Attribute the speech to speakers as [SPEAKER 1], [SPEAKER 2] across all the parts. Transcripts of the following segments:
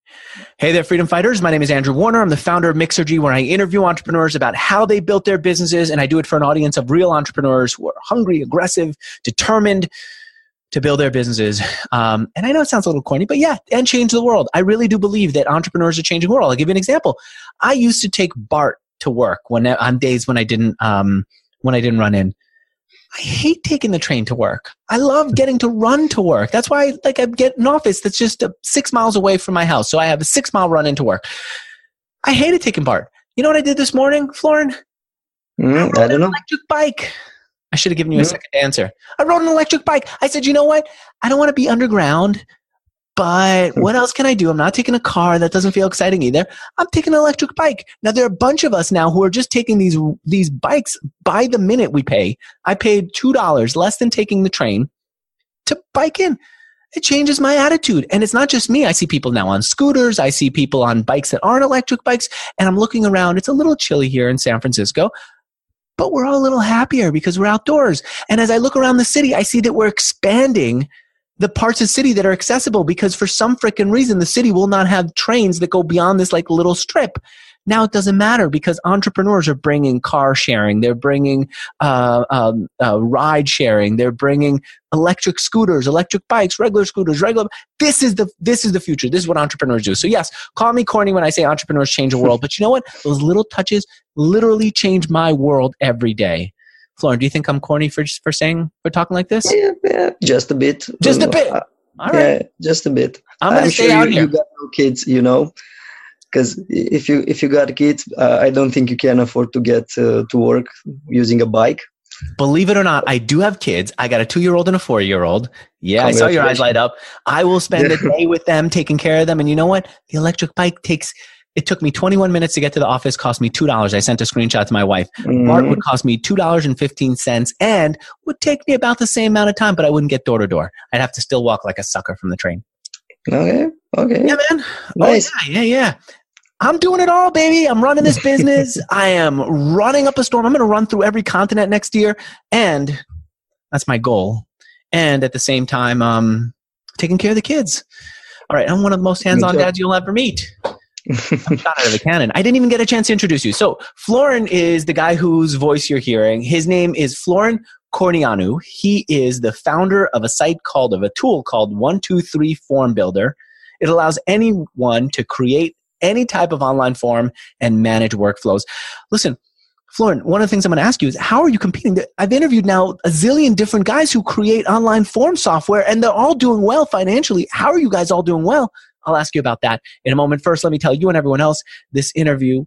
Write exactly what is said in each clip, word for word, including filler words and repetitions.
[SPEAKER 1] Hey there, freedom fighters. My name is Andrew Warner. I'm the founder of Mixergy, where I interview entrepreneurs about how they built their businesses, and I do it for an audience of real entrepreneurs who are hungry, aggressive, determined to build their businesses. Um, and I know it sounds a little corny, but yeah, and change the world. I really do believe that entrepreneurs are changing the world. I'll give you an example. I used to take BART to work when on days when I didn't um, when I didn't run in. I hate taking the train to work. I love getting to run to work. That's why like I get an office that's just uh, six miles away from my house. So I have a six mile run into work. I hated taking BART. You know what I did this morning, Florin?
[SPEAKER 2] Mm,
[SPEAKER 1] I,
[SPEAKER 2] I don't know.
[SPEAKER 1] Electric bike. I should have given you a
[SPEAKER 2] Mm.
[SPEAKER 1] second answer. I rode an electric bike. I said, you know what? I don't want to be underground, but what else can I do? I'm not taking a car. That doesn't feel exciting either. I'm taking an electric bike. Now, there are a bunch of us now who are just taking these these bikes by the minute we pay. I paid two dollars less than taking the train to bike in. It changes my attitude. And it's not just me. I see people now on scooters. I see people on bikes that aren't electric bikes. And I'm looking around. It's a little chilly here in San Francisco, but we're all a little happier because we're outdoors. And as I look around the city, I see that we're expanding the parts of the city that are accessible, because for some freaking reason, the city will not have trains that go beyond this like little strip. Now it doesn't matter because entrepreneurs are bringing car sharing. They're bringing uh, um, uh, ride sharing. They're bringing electric scooters, electric bikes, regular scooters, regular. This is the this is the future. This is what entrepreneurs do. So yes, call me corny when I say entrepreneurs change the world. But you know what? Those little touches literally change my world every day. Florin, do you think I'm corny for for saying for talking like this?
[SPEAKER 2] Yeah, yeah, just a bit.
[SPEAKER 1] Just a
[SPEAKER 2] Uh,
[SPEAKER 1] bit.
[SPEAKER 2] uh,
[SPEAKER 1] All right.
[SPEAKER 2] Yeah, just a bit.
[SPEAKER 1] I'm gonna stay
[SPEAKER 2] sure
[SPEAKER 1] out
[SPEAKER 2] you,
[SPEAKER 1] here.
[SPEAKER 2] you got no kids, you know, because if you if you got kids, uh, I don't think you can afford to get uh, to work using a bike.
[SPEAKER 1] Believe it or not, I do have kids. I got a two-year-old and a four-year-old. Yeah, I saw your eyes light up. I will spend a day with them, taking care of them. And you know what? The electric bike takes, it took me twenty-one minutes to get to the office, cost me two dollars. I sent a screenshot to my wife.
[SPEAKER 2] Mhm.
[SPEAKER 1] BART would cost me two dollars and fifteen cents and would take me about the same amount of time, but I wouldn't get door to door. I'd have to still walk like a sucker from the train.
[SPEAKER 2] Okay, okay.
[SPEAKER 1] Yeah, man.
[SPEAKER 2] Nice.
[SPEAKER 1] Oh, yeah, yeah, yeah. I'm doing it all, baby. I'm running this business. I am running up a storm. I'm going to run through every continent next year. And that's my goal. And at the same time, um, taking care of the kids. All right. I'm one of the most hands-on
[SPEAKER 2] Me too.
[SPEAKER 1] dads you'll ever meet. I'm shot out of a cannon. I didn't even get a chance to introduce you. So Florin is the guy whose voice you're hearing. His name is Florin Corneanu. He is the founder of a site called, of a tool called one two three Form Builder. It allows anyone to create any type of online form and manage workflows. Listen, Florin, one of the things I'm going to ask you is, how are you competing? I've interviewed now a zillion different guys who create online form software, and they're all doing well financially. How are you guys all doing well? I'll ask you about that in a moment. First, let me tell you and everyone else, this interview,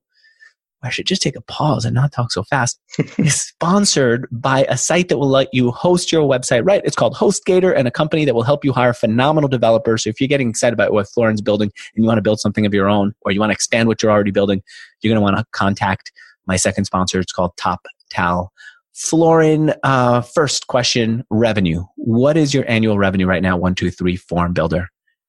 [SPEAKER 1] I should just take a pause and not talk so fast, is sponsored by a site that will let you host your website, right? It's called HostGator, and a company that will help you hire phenomenal developers. So if you're getting excited about what Florin's building and you want to build something of your own, or you want to expand what you're already building, you're going to want to contact my second sponsor. It's called TopTal. Florin, uh, first question, revenue. What is your annual revenue right now, one two three Form Builder?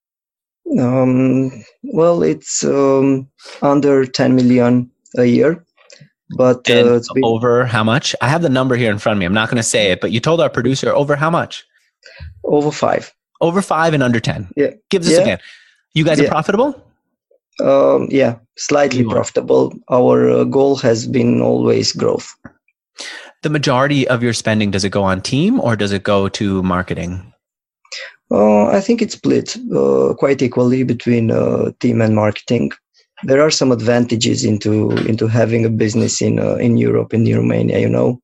[SPEAKER 2] Um, well, it's um, under ten million a year, but
[SPEAKER 1] And
[SPEAKER 2] uh, it's been
[SPEAKER 1] over how much? I have the number here in front of me. I'm not going to say it, but you told our producer over how much?
[SPEAKER 2] over five.
[SPEAKER 1] Over five and under ten.
[SPEAKER 2] Yeah.
[SPEAKER 1] Give us
[SPEAKER 2] Yeah.
[SPEAKER 1] again. You guys are
[SPEAKER 2] Yeah.
[SPEAKER 1] profitable?
[SPEAKER 2] Um, yeah, slightly
[SPEAKER 1] You are.
[SPEAKER 2] profitable. Our uh, goal has been always growth.
[SPEAKER 1] The majority of your spending, does it go on team or does it go to marketing?
[SPEAKER 2] Uh, I think it's split uh, quite equally between uh, team and marketing. There are some advantages into into having a business in uh, in Europe, in Romania, you know.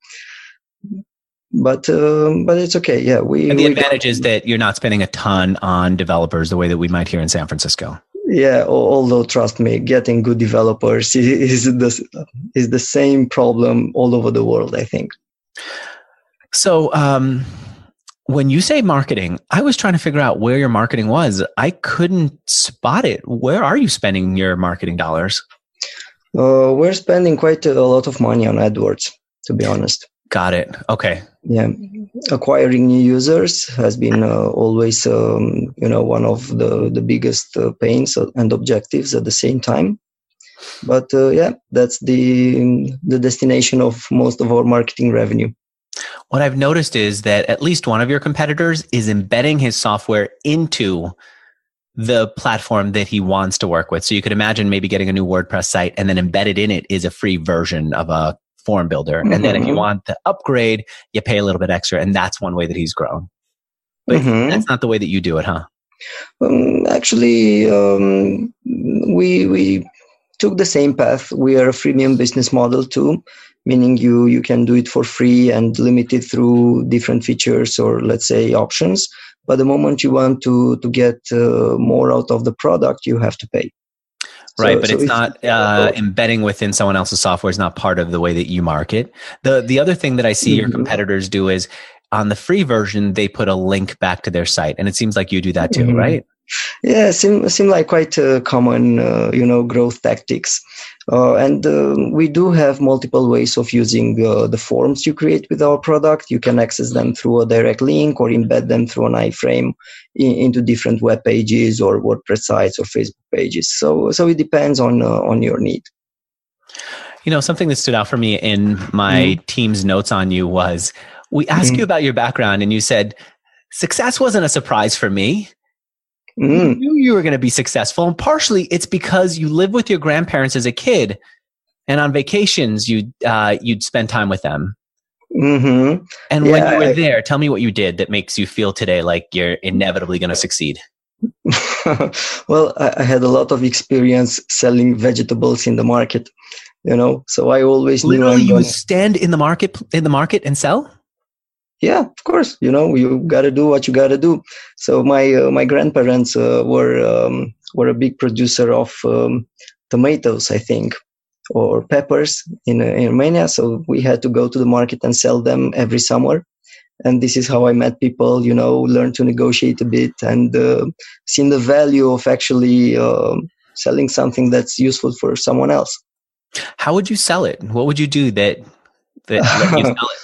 [SPEAKER 2] But um, but it's okay. Yeah, we.
[SPEAKER 1] And the
[SPEAKER 2] we
[SPEAKER 1] advantage is that you're not spending a ton on developers the way that we might here in San Francisco.
[SPEAKER 2] Yeah, al- although trust me, getting good developers is, is the is the same problem all over the world, I think.
[SPEAKER 1] So um, when you say marketing, I was trying to figure out where your marketing was. I couldn't spot it. Where are you spending your marketing dollars?
[SPEAKER 2] Uh, we're spending quite a lot of money on AdWords, to be honest.
[SPEAKER 1] Got it. Okay.
[SPEAKER 2] Yeah, acquiring new users has been uh, always, um, you know, one of the the biggest uh, pains and objectives at the same time. But uh, yeah, that's the the destination of most of our marketing revenue.
[SPEAKER 1] What I've noticed is that at least one of your competitors is embedding his software into the platform that he wants to work with. So you could imagine maybe getting a new WordPress site and then embedded in it is a free version of a form builder. Mm-hmm. And then if you want the upgrade, you pay a little bit extra. And that's one way that he's grown. But mm-hmm. that's not the way that you do it, huh?
[SPEAKER 2] Um, actually, um, we we took the same path. We are a freemium business model too, meaning you you can do it for free and limited through different features or let's say options. But the moment you want to to get uh, more out of the product, you have to pay.
[SPEAKER 1] Right,
[SPEAKER 2] so,
[SPEAKER 1] but
[SPEAKER 2] so
[SPEAKER 1] it's, it's not uh, embedding within someone else's software is not part of the way that you market. The the other thing that I see mm-hmm. your competitors do is on the free version, they put a link back to their site. And it seems like you do that too, mm-hmm. right?
[SPEAKER 2] Yeah, seem seem like quite uh, common, uh, you know, growth tactics. Uh, and uh, we do have multiple ways of using uh, the forms you create with our product. You can access them through a direct link or embed them through an iframe in, into different web pages or WordPress sites or Facebook pages. So, so it depends on uh, on your need.
[SPEAKER 1] You know, something that stood out for me in my mm-hmm. team's notes on you was we asked mm-hmm. you about your background, and you said success wasn't a surprise for me. Mm. You knew you were going to be successful. And partially it's because you lived with your grandparents as a kid, and on vacations, you'd, uh, you'd spend time with them.
[SPEAKER 2] Mm-hmm.
[SPEAKER 1] And
[SPEAKER 2] yeah,
[SPEAKER 1] when you were
[SPEAKER 2] I,
[SPEAKER 1] there, tell me what you did that makes you feel today like you're inevitably going to succeed.
[SPEAKER 2] Well, I, I had a lot of experience selling vegetables in the market, you know, so I always
[SPEAKER 1] Literally,
[SPEAKER 2] knew
[SPEAKER 1] you
[SPEAKER 2] gonna...
[SPEAKER 1] would stand in the market, in the market and sell?
[SPEAKER 2] Yeah, of course. You know, you got to do what you got to do. So my uh, my grandparents uh, were um, were a big producer of um, tomatoes, I think, or peppers in, uh, in Romania. So we had to go to the market and sell them every summer. And this is how I met people, you know, learned to negotiate a bit and uh, seen the value of actually uh, selling something that's useful for someone else.
[SPEAKER 1] How would you sell it? What would you do that, that let you sell it?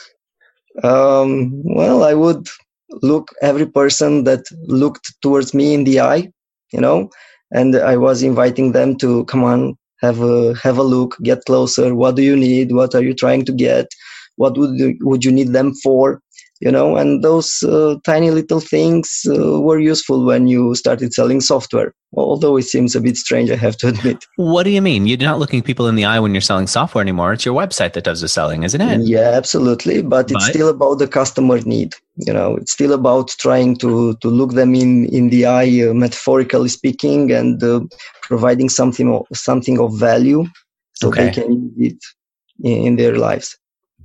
[SPEAKER 2] Um, well, I would look every person that looked towards me in the eye, you know, and I was inviting them to come on, have a, have a look, get closer. What do you need? What are you trying to get? What would you, would you need them for? You know, and those uh, tiny little things uh, were useful when you started selling software, although it seems a bit strange, I have to admit.
[SPEAKER 1] What do you mean? You're not looking people in the eye when you're selling software anymore. It's your website that does the selling, isn't it?
[SPEAKER 2] Yeah, absolutely. But, but it's still about the customer need. You know, it's still about trying to, to look them in, in the eye, uh, metaphorically speaking, and uh, providing something of, something of value so okay. they can use it in, in their lives.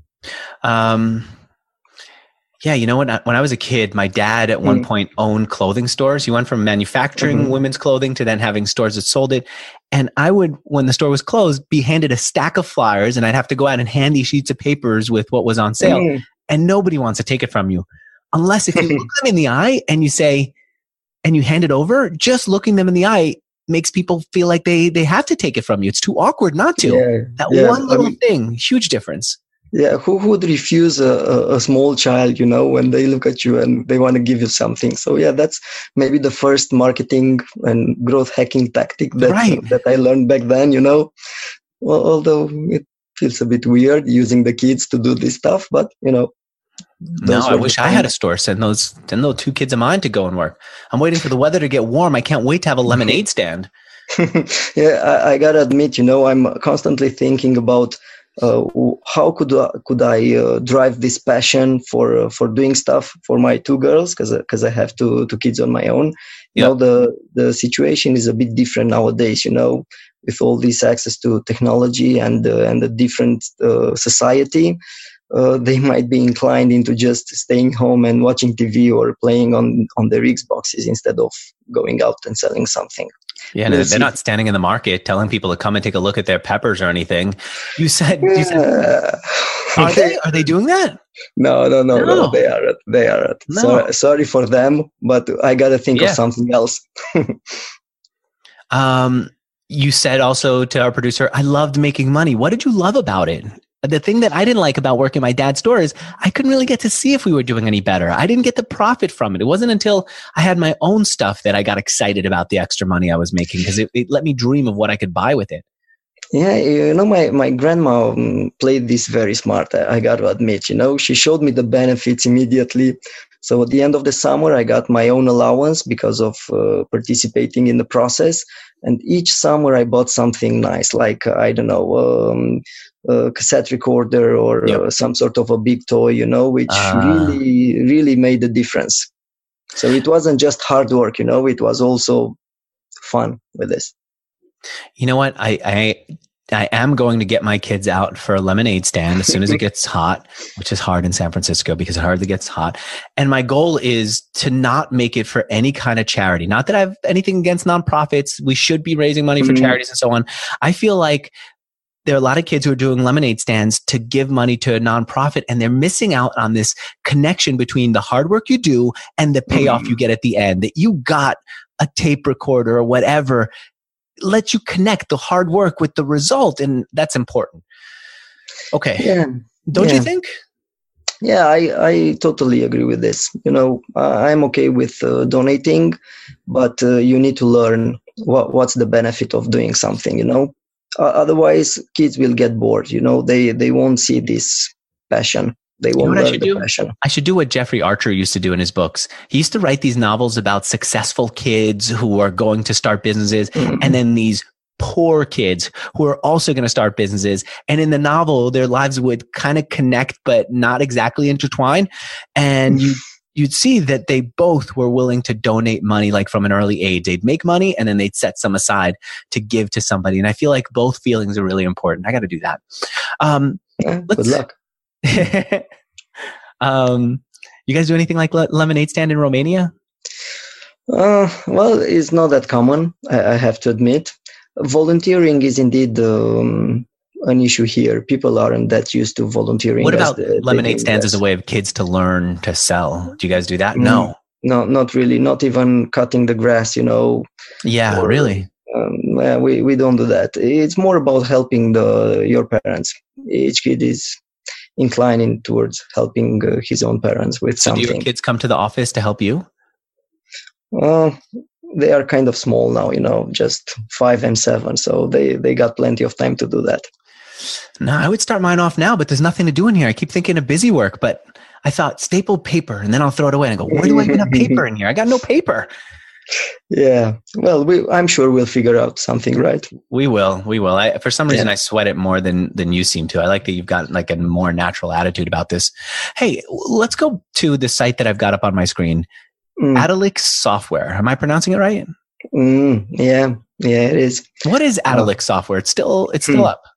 [SPEAKER 1] Um. Yeah, you know, when I, when I was a kid, my dad at mm. one point owned clothing stores. He went from manufacturing mm-hmm. women's clothing to then having stores that sold it. And I would, when the store was closed, be handed a stack of flyers, and I'd have to go out and hand these sheets of papers with what was on sale. Mm. And nobody wants to take it from you. Unless if you look them in the eye and you say, and you hand it over, just looking them in the eye makes people feel like they, they have to take it from you. It's too awkward not to. Yeah, that yeah. one little I mean, thing, huge difference.
[SPEAKER 2] Yeah, who would refuse a, a, a small child, you know, when they look at you and they want to give you something? So yeah, that's maybe the first marketing and growth hacking tactic that, right. that I learned back then, you know, well, although it feels a bit weird using the kids to do this stuff, but you know.
[SPEAKER 1] No, I wish I had a store. Send those, send those two kids of mine to go and work. I'm waiting for the weather to get warm. I can't wait to have a lemonade stand.
[SPEAKER 2] yeah, I, I gotta admit, you know, I'm constantly thinking about Uh, how could uh, could I uh, drive this passion for uh, for doing stuff for my two girls, because because I have two two kids on my own. You yep. know, the the situation is a bit different nowadays. You know, with all this access to technology and uh, and the different uh, society, uh, they might be inclined into just staying home and watching T V or playing on on their Xboxes instead of going out and selling something.
[SPEAKER 1] Yeah, and they're not standing in the market telling people to come and take a look at their peppers or anything. You said, you said are they are they doing that?
[SPEAKER 2] No, no, no, no, no they aren't. They aren't. No. So, sorry for them, but I got to think yeah. of something else.
[SPEAKER 1] um, you said also to our producer, I loved making money. What did you love about it? The thing that I didn't like about working at my dad's store is I couldn't really get to see if we were doing any better. I didn't get the profit from it. It wasn't until I had my own stuff that I got excited about the extra money I was making, because it, it let me dream of what I could buy with it.
[SPEAKER 2] Yeah, you know, my, my grandma um, played this very smart, I, I got to admit. You know, she showed me the benefits immediately. So at the end of the summer, I got my own allowance because of uh, participating in the process. And each summer I bought something nice, like, uh, I don't know, um, a cassette recorder or
[SPEAKER 1] Yep.
[SPEAKER 2] uh, some sort of a big toy, you know, which
[SPEAKER 1] Uh,
[SPEAKER 2] really, really made a difference. So it wasn't just hard work, you know, it was also fun with this.
[SPEAKER 1] You know what? I, I I am going to get my kids out for a lemonade stand as soon as it gets hot, which is hard in San Francisco because it hardly gets hot. And my goal is to not make it for any kind of charity. Not that I have anything against nonprofits. We should be raising money for
[SPEAKER 2] Mhm.
[SPEAKER 1] charities and so on. I feel like there are a lot of kids who are doing lemonade stands to give money to a nonprofit, and they're missing out on this connection between the hard work you do and the payoff you get at the end. That you got a tape recorder or whatever, let you connect the hard work with the result, and that's important. Okay.
[SPEAKER 2] Yeah.
[SPEAKER 1] Don't
[SPEAKER 2] yeah.
[SPEAKER 1] you think?
[SPEAKER 2] Yeah, I, I totally agree with this. You know, uh, I'm okay with uh, donating, but uh, you need to learn what what's the benefit of doing something, you know. Uh, otherwise, kids will get bored, you know. They they won't see this passion. They
[SPEAKER 1] You know
[SPEAKER 2] won't
[SPEAKER 1] what I
[SPEAKER 2] learn
[SPEAKER 1] should
[SPEAKER 2] the
[SPEAKER 1] do?
[SPEAKER 2] passion.
[SPEAKER 1] I should do what Jeffrey Archer used to do in his books. He used to write these novels about successful kids who are going to start businesses,
[SPEAKER 2] Mhm.
[SPEAKER 1] and then these poor kids who are also going to start businesses. And in the novel, their lives would kind of connect, but not exactly intertwine. And you, you'd see that they both were willing to donate money, like from an early age. They'd make money and then they'd set some aside to give to somebody. And I feel like both feelings are really important. I got to do that. Um,
[SPEAKER 2] Yeah,
[SPEAKER 1] let's,
[SPEAKER 2] good luck.
[SPEAKER 1] um, you guys do anything like le- lemonade stand in Romania?
[SPEAKER 2] Uh, well, it's not that common, I, I have to admit. Volunteering is indeed um, an issue here. People aren't that used to volunteering.
[SPEAKER 1] What
[SPEAKER 2] as
[SPEAKER 1] about
[SPEAKER 2] the,
[SPEAKER 1] lemonade
[SPEAKER 2] the
[SPEAKER 1] stands as a
[SPEAKER 2] U S.
[SPEAKER 1] way of kids to learn to sell? Do you guys do that?
[SPEAKER 2] Mm,
[SPEAKER 1] No.
[SPEAKER 2] No, not really. Not even cutting the grass, you know.
[SPEAKER 1] Yeah,
[SPEAKER 2] or,
[SPEAKER 1] really.
[SPEAKER 2] Um, uh, we, we don't do that. It's more about helping the your parents. Each kid is inclining towards helping uh, his own parents with
[SPEAKER 1] So do
[SPEAKER 2] something.
[SPEAKER 1] your kids come to the office to help you?
[SPEAKER 2] Well, they are kind of small now, you know, just five and seven. So they, they got plenty of time to do that.
[SPEAKER 1] No, I would start mine off now, but there's nothing to do in here. I keep thinking of busy work, but I thought stapled paper and then I'll throw it away and I go, where do I even have paper in here? I got no paper.
[SPEAKER 2] Yeah. Well, we, I'm sure we'll figure out something, right?
[SPEAKER 1] We will. We will. I, for some reason,
[SPEAKER 2] Yeah.
[SPEAKER 1] I sweat it more than, than you seem to. I like that you've got like a more natural attitude about this. Hey, let's go to the site that I've got up on my screen.
[SPEAKER 2] Mm.
[SPEAKER 1] Adalix Software. Am I pronouncing it right?
[SPEAKER 2] Mm, yeah. Yeah, it is.
[SPEAKER 1] What is Adalix Software? It's still, it's still
[SPEAKER 2] Hmm.
[SPEAKER 1] up.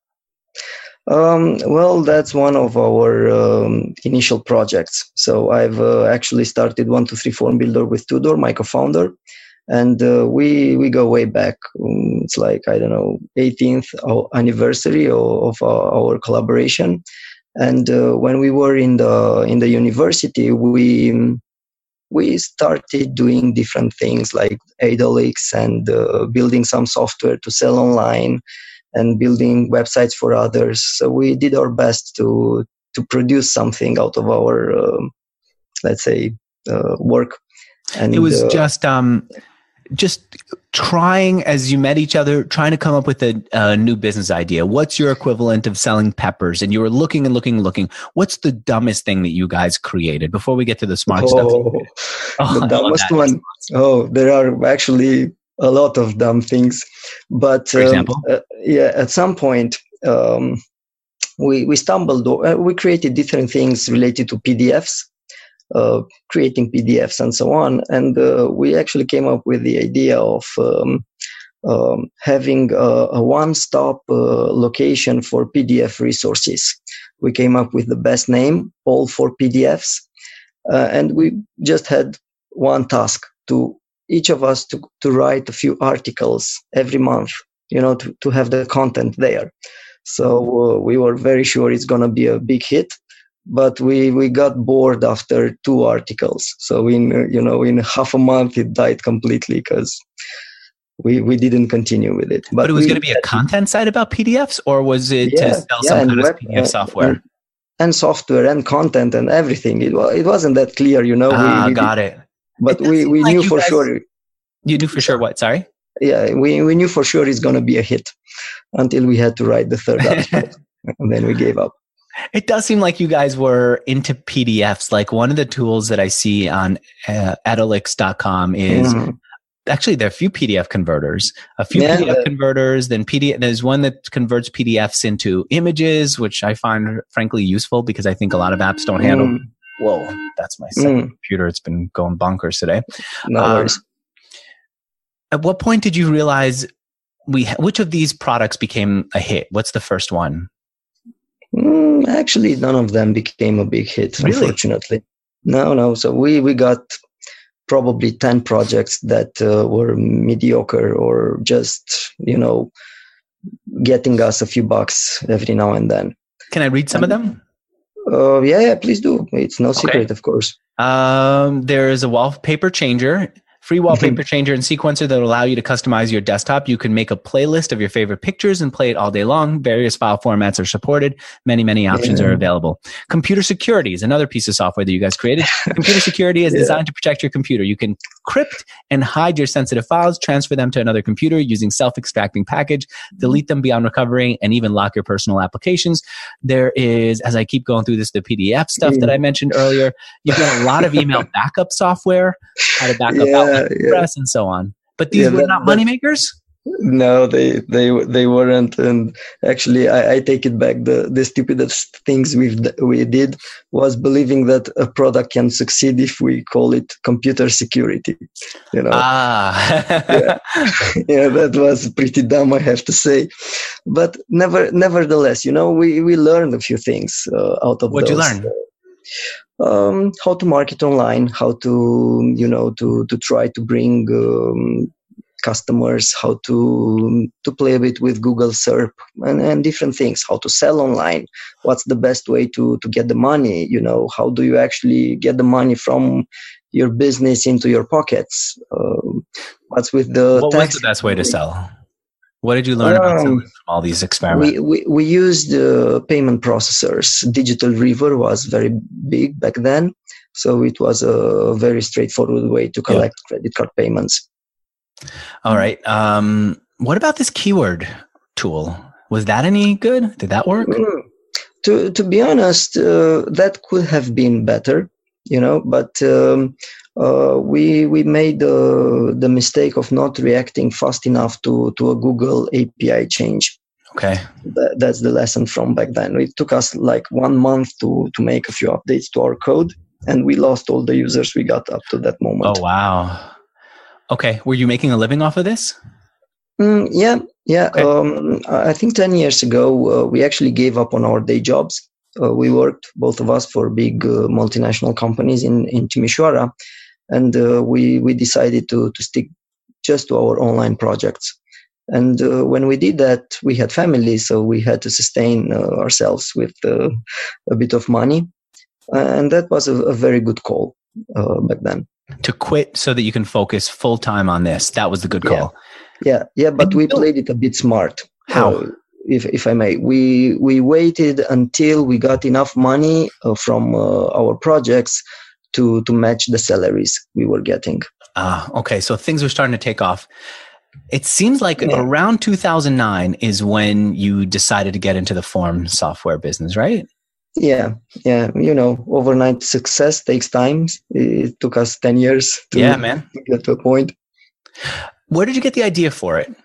[SPEAKER 2] Um, well, that's one of our um, initial projects. So I've uh, actually started one two three Form Builder with Tudor, my co-founder, and uh, we we go way back. Um, it's like I don't know, eighteenth anniversary of, of our, our collaboration. And uh, when we were in the in the university, we we started doing different things like Adalix and uh, building some software to sell online, and building websites for others. So we did our best to to produce something out of our, um, let's say, uh, work. And
[SPEAKER 1] it was
[SPEAKER 2] uh,
[SPEAKER 1] just um, just trying, as you met each other, trying to come up with a, a new business idea. What's your equivalent of selling peppers? And you were looking and looking and looking. What's the dumbest thing that you guys created before we get to the smart
[SPEAKER 2] oh,
[SPEAKER 1] stuff? Oh,
[SPEAKER 2] the
[SPEAKER 1] I love
[SPEAKER 2] dumbest
[SPEAKER 1] that.
[SPEAKER 2] one. Oh, there are actually a lot of dumb things. But
[SPEAKER 1] For example?
[SPEAKER 2] um, uh, yeah, at some point, um, we we stumbled. Uh, we created different things related to P D Fs. Uh, creating P D Fs and so on. And uh, we actually came up with the idea of um, um, having a, a one-stop uh, location for P D F resources. We came up with the best name, all for P D Fs. Uh, and we just had one task to each of us to, to write a few articles every month, you know, to, to have the content there. So uh, we were very sure it's going to be a big hit. But we, we got bored after two articles. So in, you know, in half a month, it died completely because we, we didn't continue with it. But,
[SPEAKER 1] But it was
[SPEAKER 2] we,
[SPEAKER 1] going to be a content site about P D Fs, or was it
[SPEAKER 2] yeah,
[SPEAKER 1] to sell
[SPEAKER 2] yeah,
[SPEAKER 1] some
[SPEAKER 2] and
[SPEAKER 1] kind
[SPEAKER 2] web,
[SPEAKER 1] of P D F
[SPEAKER 2] uh,
[SPEAKER 1] software?
[SPEAKER 2] And, and software and content and everything. It, it wasn't that clear, you know.
[SPEAKER 1] Ah,
[SPEAKER 2] we, we
[SPEAKER 1] got
[SPEAKER 2] did,
[SPEAKER 1] it.
[SPEAKER 2] But
[SPEAKER 1] it
[SPEAKER 2] we, we
[SPEAKER 1] like
[SPEAKER 2] knew
[SPEAKER 1] you
[SPEAKER 2] for
[SPEAKER 1] guys,
[SPEAKER 2] sure.
[SPEAKER 1] You knew for sure what? Sorry?
[SPEAKER 2] Yeah, we, we knew for sure it's going to be a hit until we had to write the third article. And then we gave up.
[SPEAKER 1] It does seem like you guys were into P D Fs. Like one of the tools that I see on uh, Edalix dot com is mm. actually there are a few P D F converters, a few yeah, P D F uh, converters. Then P D F. There's one that converts P D Fs into images, which I find frankly useful because I think a lot of apps don't handle. Mm. Whoa, that's my second mm. computer. It's been going bonkers today.
[SPEAKER 2] No um, worries.
[SPEAKER 1] At what point did you realize we? Which of these products became a hit? What's the first one?
[SPEAKER 2] Mm, actually, none of them became a big hit, really? Unfortunately. No, no. So we, we got probably ten projects that uh, were mediocre or just, you know, getting us a few bucks every now and then.
[SPEAKER 1] Can I read some and, of them?
[SPEAKER 2] Uh, yeah, yeah, please do. It's no secret, okay. Of course.
[SPEAKER 1] Um, there is a wallpaper changer. Free wallpaper changer and sequencer that will allow you to customize your desktop. You can make a playlist of your favorite pictures and play it all day long. Various file formats are supported. Many, many options yeah. are available. Computer security is another piece of software that you guys created. Computer security is yeah. designed to protect your computer. You can crypt and hide your sensitive files, transfer them to another computer using self-extracting package, delete them beyond recovery, and even lock your personal applications. There is, as I keep going through this, the P D F stuff yeah. that I mentioned earlier. You've got a lot of email backup software, how to back up
[SPEAKER 2] yeah.
[SPEAKER 1] Outlook Express yeah. and so on. But these yeah, were that, not money makers?
[SPEAKER 2] No, they they they weren't. And actually, I, I take it back. The the stupidest things we we did was believing that a product can succeed if we call it computer security. You know,
[SPEAKER 1] ah,
[SPEAKER 2] yeah. yeah, that was pretty dumb, I have to say. But never, nevertheless, you know, we we learned a few things uh, out of
[SPEAKER 1] What'd
[SPEAKER 2] those.
[SPEAKER 1] What'd you learn?
[SPEAKER 2] Um, how to market online, how to, you know, to, to try to bring um, customers, how to to play a bit with Google SERP and, and different things, how to sell online, what's the best way to, to get the money, you know, how do you actually get the money from your business into your pockets, um, what's with the
[SPEAKER 1] What
[SPEAKER 2] tax-
[SPEAKER 1] was the best way to sell? What did you learn um, about selling from all these experiments?
[SPEAKER 2] We, we, we used uh, payment processors. Digital River was very big back then. So it was a very straightforward way to collect yeah. credit card payments.
[SPEAKER 1] All right. Um, what about this keyword tool? Was that any good? Did that work?
[SPEAKER 2] Mm. To, to be honest, uh, that could have been better, you know, but um, uh, we we made uh, the mistake of not reacting fast enough to, to a Google A P I change.
[SPEAKER 1] Okay.
[SPEAKER 2] That, that's the lesson from back then. It took us like one month to, to make a few updates to our code, and we lost all the users we got up to that moment.
[SPEAKER 1] Oh, wow. Okay. Were you making a living off of this?
[SPEAKER 2] Mm, yeah. Yeah.
[SPEAKER 1] Okay.
[SPEAKER 2] Um, I think ten years ago, uh, we actually gave up on our day jobs. Uh, we worked, both of us, for big uh, multinational companies in, in Timișoara. And uh, we, we decided to, to stick just to our online projects. And uh, when we did that, we had families, so we had to sustain uh, ourselves with uh, a bit of money. And that was a, a very good call uh, back then.
[SPEAKER 1] To quit so that you can focus full time on this. That was the good call.
[SPEAKER 2] Yeah, yeah, yeah but and we played it a bit smart.
[SPEAKER 1] How?
[SPEAKER 2] Uh, if if I may, we we waited until we got enough money uh, from uh, our projects to to match the salaries we were getting.
[SPEAKER 1] Ah, okay. So things were starting to take off. It seems like yeah. around two thousand nine is when you decided to get into the form software business, right?
[SPEAKER 2] Yeah, yeah. You know, overnight success takes time. It took us ten years to,
[SPEAKER 1] yeah, man.
[SPEAKER 2] to get to a point.
[SPEAKER 1] Where did you get the idea for it?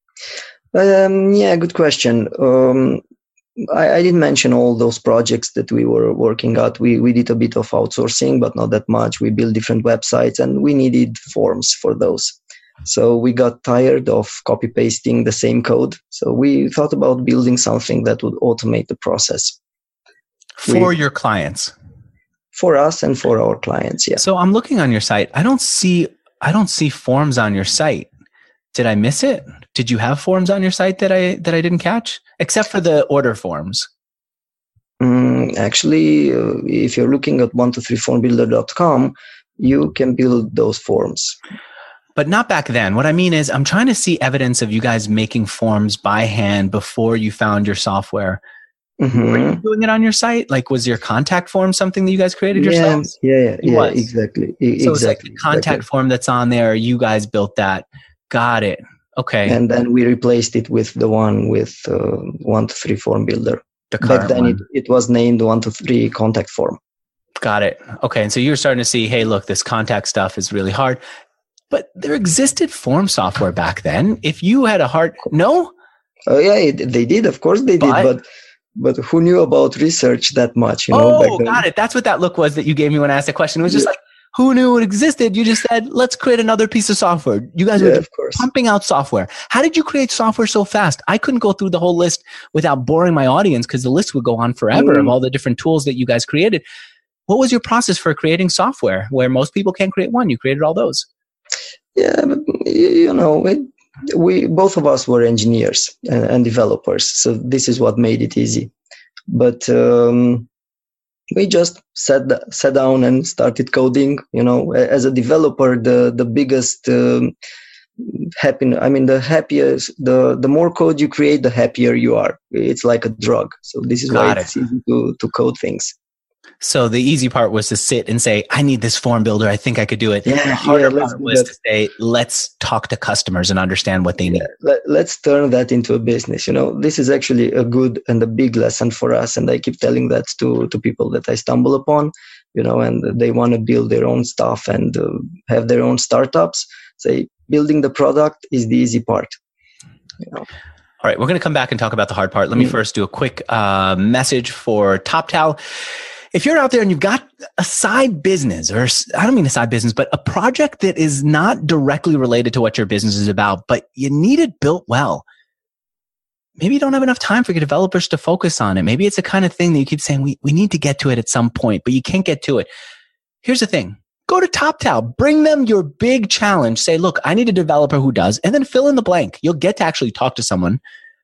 [SPEAKER 2] Um, yeah, good question. Um, I, I didn't mention all those projects that we were working at. We we did a bit of outsourcing, but not that much. We built different websites, and we needed forms for those. So we got tired of copy pasting the same code. So we thought about building something that would automate the process.
[SPEAKER 1] For
[SPEAKER 2] we,
[SPEAKER 1] your clients?
[SPEAKER 2] For us and for our clients, yeah.
[SPEAKER 1] So I'm looking on your site. I don't see I don't see forms on your site. Did I miss it? Did you have forms on your site that I that I didn't catch? Except for the order forms.
[SPEAKER 2] Mm, actually, uh, if you're looking at one two three form builder dot com, you can build those forms.
[SPEAKER 1] But not back then. What I mean is I'm trying to see evidence of you guys making forms by hand before you found your software. Mm-hmm. Were you doing it on your site? Like, was your contact form something that you guys created yourselves?
[SPEAKER 2] Yeah, yeah, yeah, yeah exactly.
[SPEAKER 1] So
[SPEAKER 2] exactly,
[SPEAKER 1] it's like the contact
[SPEAKER 2] exactly.
[SPEAKER 1] form that's on there. You guys built that. Got it. Okay.
[SPEAKER 2] And then we replaced it with the one with uh, one two three Form Builder.
[SPEAKER 1] The
[SPEAKER 2] Back then,
[SPEAKER 1] one.
[SPEAKER 2] it, it was named one two three Contact Form.
[SPEAKER 1] Got it. Okay. And so you're starting to see, hey, look, this contact stuff is really hard. But there existed form software back then. If you had a hard, no?
[SPEAKER 2] Oh, yeah, it, they did. Of course they
[SPEAKER 1] but,
[SPEAKER 2] did. But but who knew about research that much? You
[SPEAKER 1] oh,
[SPEAKER 2] know, back then?
[SPEAKER 1] Got it. That's what that look was that you gave me when I asked the question. It was just yeah. like, who knew it existed? You just said, let's create another piece of software. You guys
[SPEAKER 2] yeah,
[SPEAKER 1] were just pumping out software. How did you create software so fast? I couldn't go through the whole list without boring my audience because the list would go on forever mm. of all the different tools that you guys created. What was your process for creating software where most people can't create one? You created all those.
[SPEAKER 2] Yeah, but, you know, it, we both of us were engineers and, and developers, so this is what made it easy. But um, we just sat sat down and started coding. You know, as a developer, the the biggest um, happiness. I mean, the happiest, the the more code you create, the happier you are. It's like a drug. So this is
[SPEAKER 1] Got
[SPEAKER 2] why
[SPEAKER 1] it.
[SPEAKER 2] it's easy to to code things.
[SPEAKER 1] So the easy part was to sit and say, I need this form builder. I think I could do it.
[SPEAKER 2] Yeah,
[SPEAKER 1] the harder
[SPEAKER 2] yeah,
[SPEAKER 1] part was that. to say, let's talk to customers and understand what they need.
[SPEAKER 2] Yeah, let, let's turn that into a business. You know, this is actually a good and a big lesson for us. And I keep telling that to, to people that I stumble upon, you know, and they want to build their own stuff and uh, have their own startups. Say, building the product is the easy part. You know?
[SPEAKER 1] All right, we're going to come back and talk about the hard part. Let me mm-hmm. first do a quick uh, message for TopTal. If you're out there and you've got a side business, or I don't mean a side business, but a project that is not directly related to what your business is about, but you need it built well. Maybe you don't have enough time for your developers to focus on it. Maybe it's the kind of thing that you keep saying, we, we need to get to it at some point, but you can't get to it. Here's the thing. Go to TopTal. Bring them your big challenge. Say, look, I need a developer who does, and then fill in the blank. You'll get to actually talk to someone.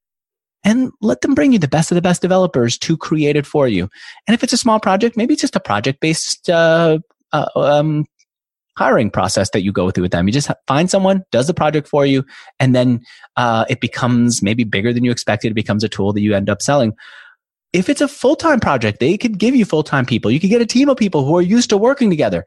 [SPEAKER 1] And let them bring you the best of the best developers to create it for you. And if it's a small project, maybe it's just a project-based uh, uh, um, hiring process that you go through with them. You just find someone, does the project for you, and then uh, it becomes maybe bigger than you expected. It becomes a tool that you end up selling. If it's a full-time project, they could give you full-time people. You could get a team of people who are used to working together.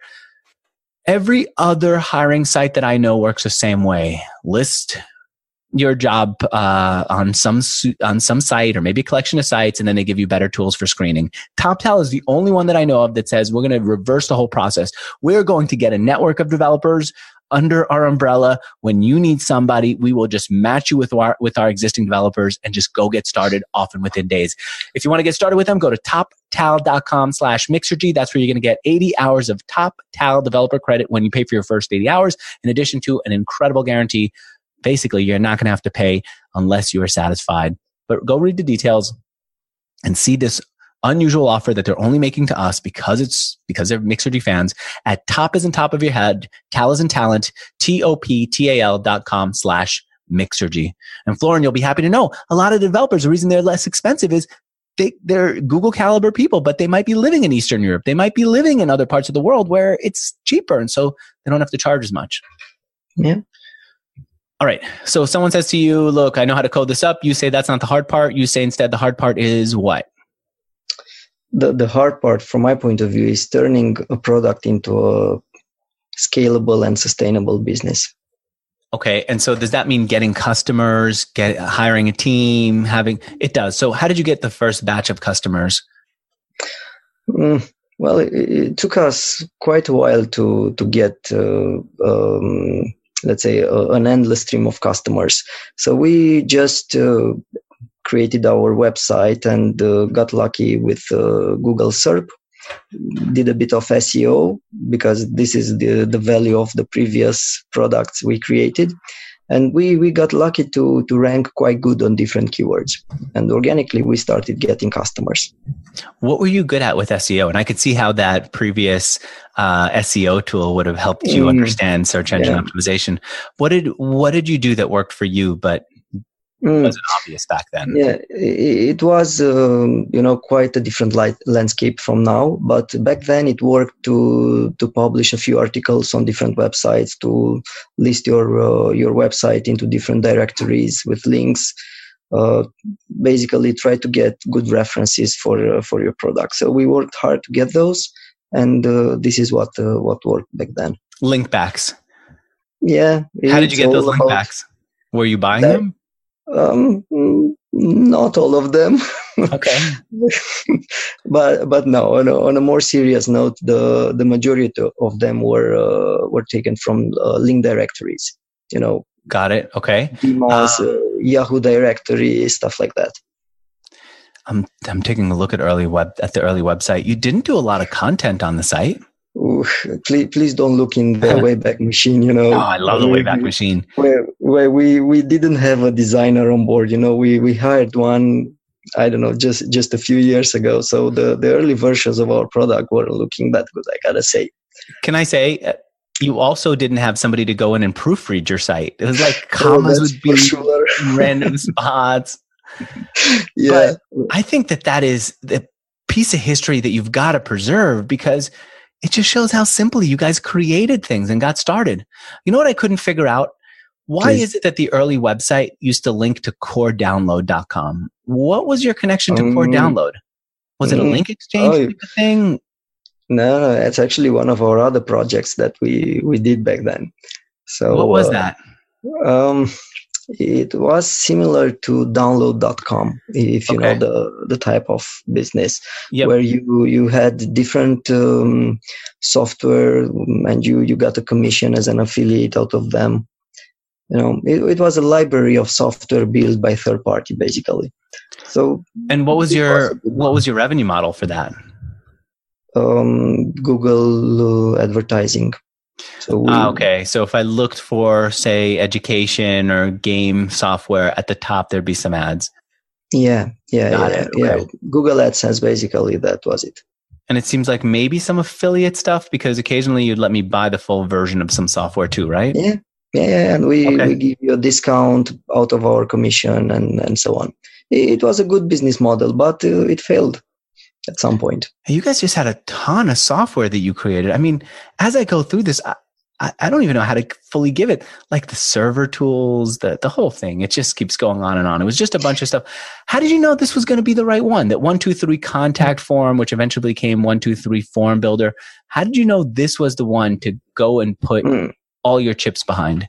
[SPEAKER 1] Every other hiring site that I know works the same way. List your job uh, on some on some site or maybe a collection of sites, and then they give you better tools for screening. TopTal is the only one that I know of that says we're going to reverse the whole process. We're going to get a network of developers under our umbrella. When you need somebody, we will just match you with our with our existing developers and just go get started often within days. If you want to get started with them, go to toptal.com slash Mixergy. That's where you're going to get eighty hours of TopTal developer credit when you pay for your first eighty hours, in addition to an incredible guarantee. Basically, you're not going to have to pay unless you are satisfied. But go read the details and see this unusual offer that they're only making to us because it's because they're Mixergy fans at top is in top of your head, tal is in talent, T O P T A L dot com slash Mixergy. And Florin, you'll be happy to know a lot of developers, the reason they're less expensive is they, they're Google caliber people, but they might be living in Eastern Europe. They might be living in other parts of the world where it's cheaper. And so they don't have to charge as much.
[SPEAKER 2] Yeah.
[SPEAKER 1] All right. So if someone says to you, look, I know how to code this up. You say that's not the hard part. You say instead the hard part is what?
[SPEAKER 2] The the hard part from my point of view is turning a product into a scalable and sustainable business.
[SPEAKER 1] Okay. And so does that mean getting customers, get hiring a team, having it does. So how did you get the first batch of customers?
[SPEAKER 2] Mm, well, it, it took us quite a while to to get uh, um, let's say, uh, an endless stream of customers. So we just uh, created our website and uh, got lucky with uh, Google S E R P, did a bit of S E O because this is the, the value of the previous products we created. And we, we got lucky to, to rank quite good on different keywords. And organically, we started getting customers.
[SPEAKER 1] What were you good at with S E O? And I could see how that previous uh, S E O tool would have helped you mm, understand search engine yeah. optimization. What did what did you do that worked for you, but mm, wasn't obvious back then?
[SPEAKER 2] Yeah, it was um, you know quite a different light landscape from now. But back then, it worked to to publish a few articles on different websites, to list your uh, your website into different directories with links. Uh, basically, try to get good references for uh, for your product. So we worked hard to get those, and uh, this is what uh, what worked back then.
[SPEAKER 1] Link backs.
[SPEAKER 2] Yeah.
[SPEAKER 1] How did you get those link backs? Were you buying
[SPEAKER 2] that,
[SPEAKER 1] them?
[SPEAKER 2] Um, not all of them.
[SPEAKER 1] Okay.
[SPEAKER 2] but but no, on a, on a more serious note, the the majority of them were uh, were taken from uh, link directories. You know.
[SPEAKER 1] Got it. Okay.
[SPEAKER 2] Demos,
[SPEAKER 1] Um,
[SPEAKER 2] uh, Yahoo directory, stuff like that.
[SPEAKER 1] I'm I'm taking a look at early web at the early website. You didn't do a lot of content on the site.
[SPEAKER 2] Ooh, please, please don't look in the Wayback Machine. You know.
[SPEAKER 1] Oh, I love the Wayback Machine.
[SPEAKER 2] Where where we, we didn't have a designer on board. You know, we we hired one. I don't know, just just a few years ago. So the the early versions of our product weren't looking that good, I gotta say.
[SPEAKER 1] Can I say? You also didn't have somebody to go in and proofread your site. It was like commas
[SPEAKER 2] oh,
[SPEAKER 1] would be
[SPEAKER 2] sure.
[SPEAKER 1] in random spots.
[SPEAKER 2] Yeah.
[SPEAKER 1] But I think that that is the piece of history that you've got to preserve, because it just shows how simply you guys created things and got started. You know what I couldn't figure out? Why
[SPEAKER 2] Please.
[SPEAKER 1] is it that the early website used to link to core download dot com? What was your connection to um, Core Download? Was it a link exchange
[SPEAKER 2] oh,
[SPEAKER 1] type of thing?
[SPEAKER 2] No, no, it's actually one of our other projects that we, we did back then. So
[SPEAKER 1] what was
[SPEAKER 2] uh,
[SPEAKER 1] that?
[SPEAKER 2] Um, it was similar to download dot com, if you okay. know the the type of business, yep. where you you had different um, software and you you got a commission as an affiliate out of them. You know, it, it was a library of software built by third party, basically. So,
[SPEAKER 1] and what was your what was your revenue model for that?
[SPEAKER 2] Um, Google uh, advertising. So we,
[SPEAKER 1] ah, okay. So if I looked for, say, education or game software, at the top there'd be some ads.
[SPEAKER 2] Yeah, yeah,
[SPEAKER 1] Got
[SPEAKER 2] yeah,
[SPEAKER 1] it.
[SPEAKER 2] yeah.
[SPEAKER 1] Okay.
[SPEAKER 2] Google AdSense, basically, that was it.
[SPEAKER 1] And it seems like maybe some affiliate stuff, because occasionally you'd let me buy the full version of some software too, right?
[SPEAKER 2] Yeah, yeah, yeah. And we,
[SPEAKER 1] okay.
[SPEAKER 2] we give you a discount out of our commission and, and so on. It was a good business model, but uh, it failed at some point.
[SPEAKER 1] You guys just had a ton of software that you created. I mean, as I go through this, I, I, I don't even know how to fully give it, like the server tools, the, the whole thing. It just keeps going on and on. It was just a bunch of stuff. How did you know this was going to be the right one? That one two three contact form, which eventually became one two three form builder. How did you know this was the one to go and put mm. all your chips behind?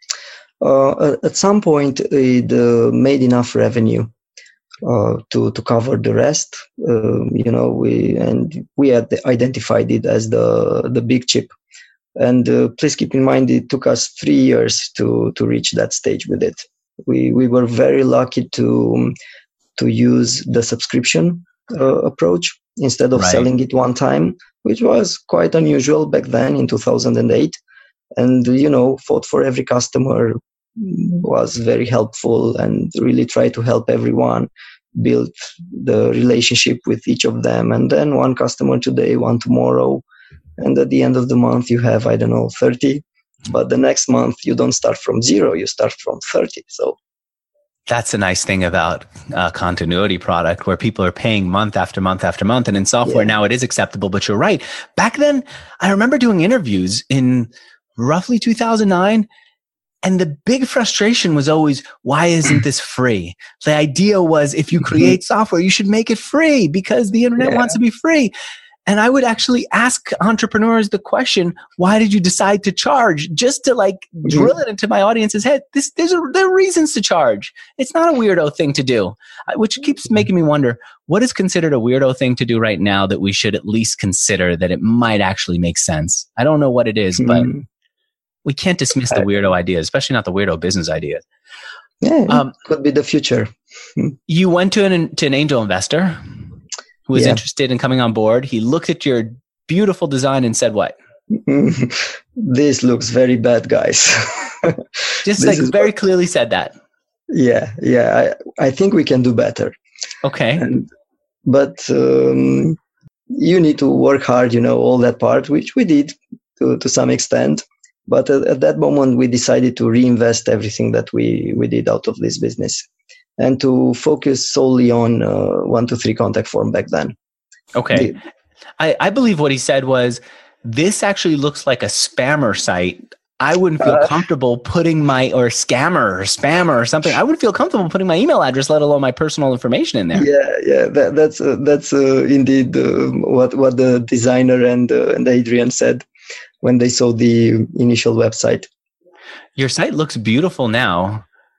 [SPEAKER 2] Uh, at some point, it uh, made enough revenue Uh, to to cover the rest, uh, you know, we and we had identified it as the the big chip. And uh, please keep in mind, it took us three years to to reach that stage with it. We we were very lucky to to use the subscription uh, approach instead of right. selling it one time, which was quite unusual back then in two thousand eight. And you know, fought for every customer, was very helpful and really tried to help everyone, build the relationship with each of them. And then one customer today, one tomorrow. And at the end of the month, you have, I don't know, thirty. But the next month, you don't start from zero, you start from thirty. So
[SPEAKER 1] that's a nice thing about a continuity product, where people are paying month after month after month. And in software yeah. now it is acceptable, but you're right. Back then, I remember doing interviews in roughly two thousand nine. And the big frustration was always, why isn't this free? The idea was, if you create software, you should make it free, because the internet yeah. wants to be free. And I would actually ask entrepreneurs the question, why did you decide to charge? Just to like mm-hmm. drill it into my audience's head. This, there's a, there are reasons to charge. It's not a weirdo thing to do, which keeps making me wonder, what is considered a weirdo thing to do right now that we should at least consider that it might actually make sense? I don't know what it is, mm-hmm. but we can't dismiss the weirdo ideas, especially not the weirdo business ideas.
[SPEAKER 2] Yeah, um, could be the future.
[SPEAKER 1] You went to an to an angel investor who was yeah. interested in coming on board. He looked at your beautiful design and said, "What?
[SPEAKER 2] This looks very bad, guys."
[SPEAKER 1] Just like very what, clearly said that.
[SPEAKER 2] Yeah, yeah. I I think we can do better.
[SPEAKER 1] Okay,
[SPEAKER 2] and, but um, you need to work hard. You know, all that part, which we did to to some extent. But at, at that moment, we decided to reinvest everything that we, we did out of this business and to focus solely on uh, one two three contact form back then.
[SPEAKER 1] Okay. The, I, I believe what he said was, this actually looks like a spammer site. I wouldn't feel uh, comfortable putting my, or scammer or spammer or something. I wouldn't feel comfortable putting my email address, let alone my personal information in there.
[SPEAKER 2] Yeah, yeah, that, that's uh, that's uh, indeed uh, what what the designer and uh, and Adrian said when they saw the initial website.
[SPEAKER 1] Your site looks beautiful now.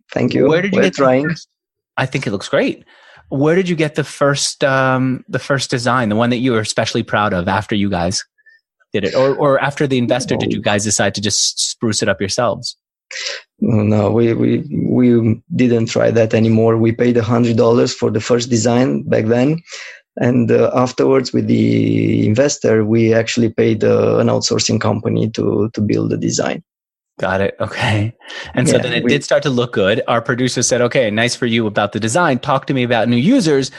[SPEAKER 2] Thank you.
[SPEAKER 1] Where did you
[SPEAKER 2] We're
[SPEAKER 1] get
[SPEAKER 2] trying?
[SPEAKER 1] the first, I think it looks great. Where did you get the first um, the first design, the one that you were especially proud of after you guys did it, or or after the investor? Did you guys decide to just spruce it up yourselves?
[SPEAKER 2] No, we we we didn't try that anymore. We paid a hundred dollars for the first design back then, and uh, afterwards, with the investor, we actually paid uh, an outsourcing company to to build the design.
[SPEAKER 1] Got it. Okay. And so
[SPEAKER 2] Yeah,
[SPEAKER 1] then it
[SPEAKER 2] we-
[SPEAKER 1] did start to look good. Our producer said, okay, nice for you about the design. Talk to me about new users.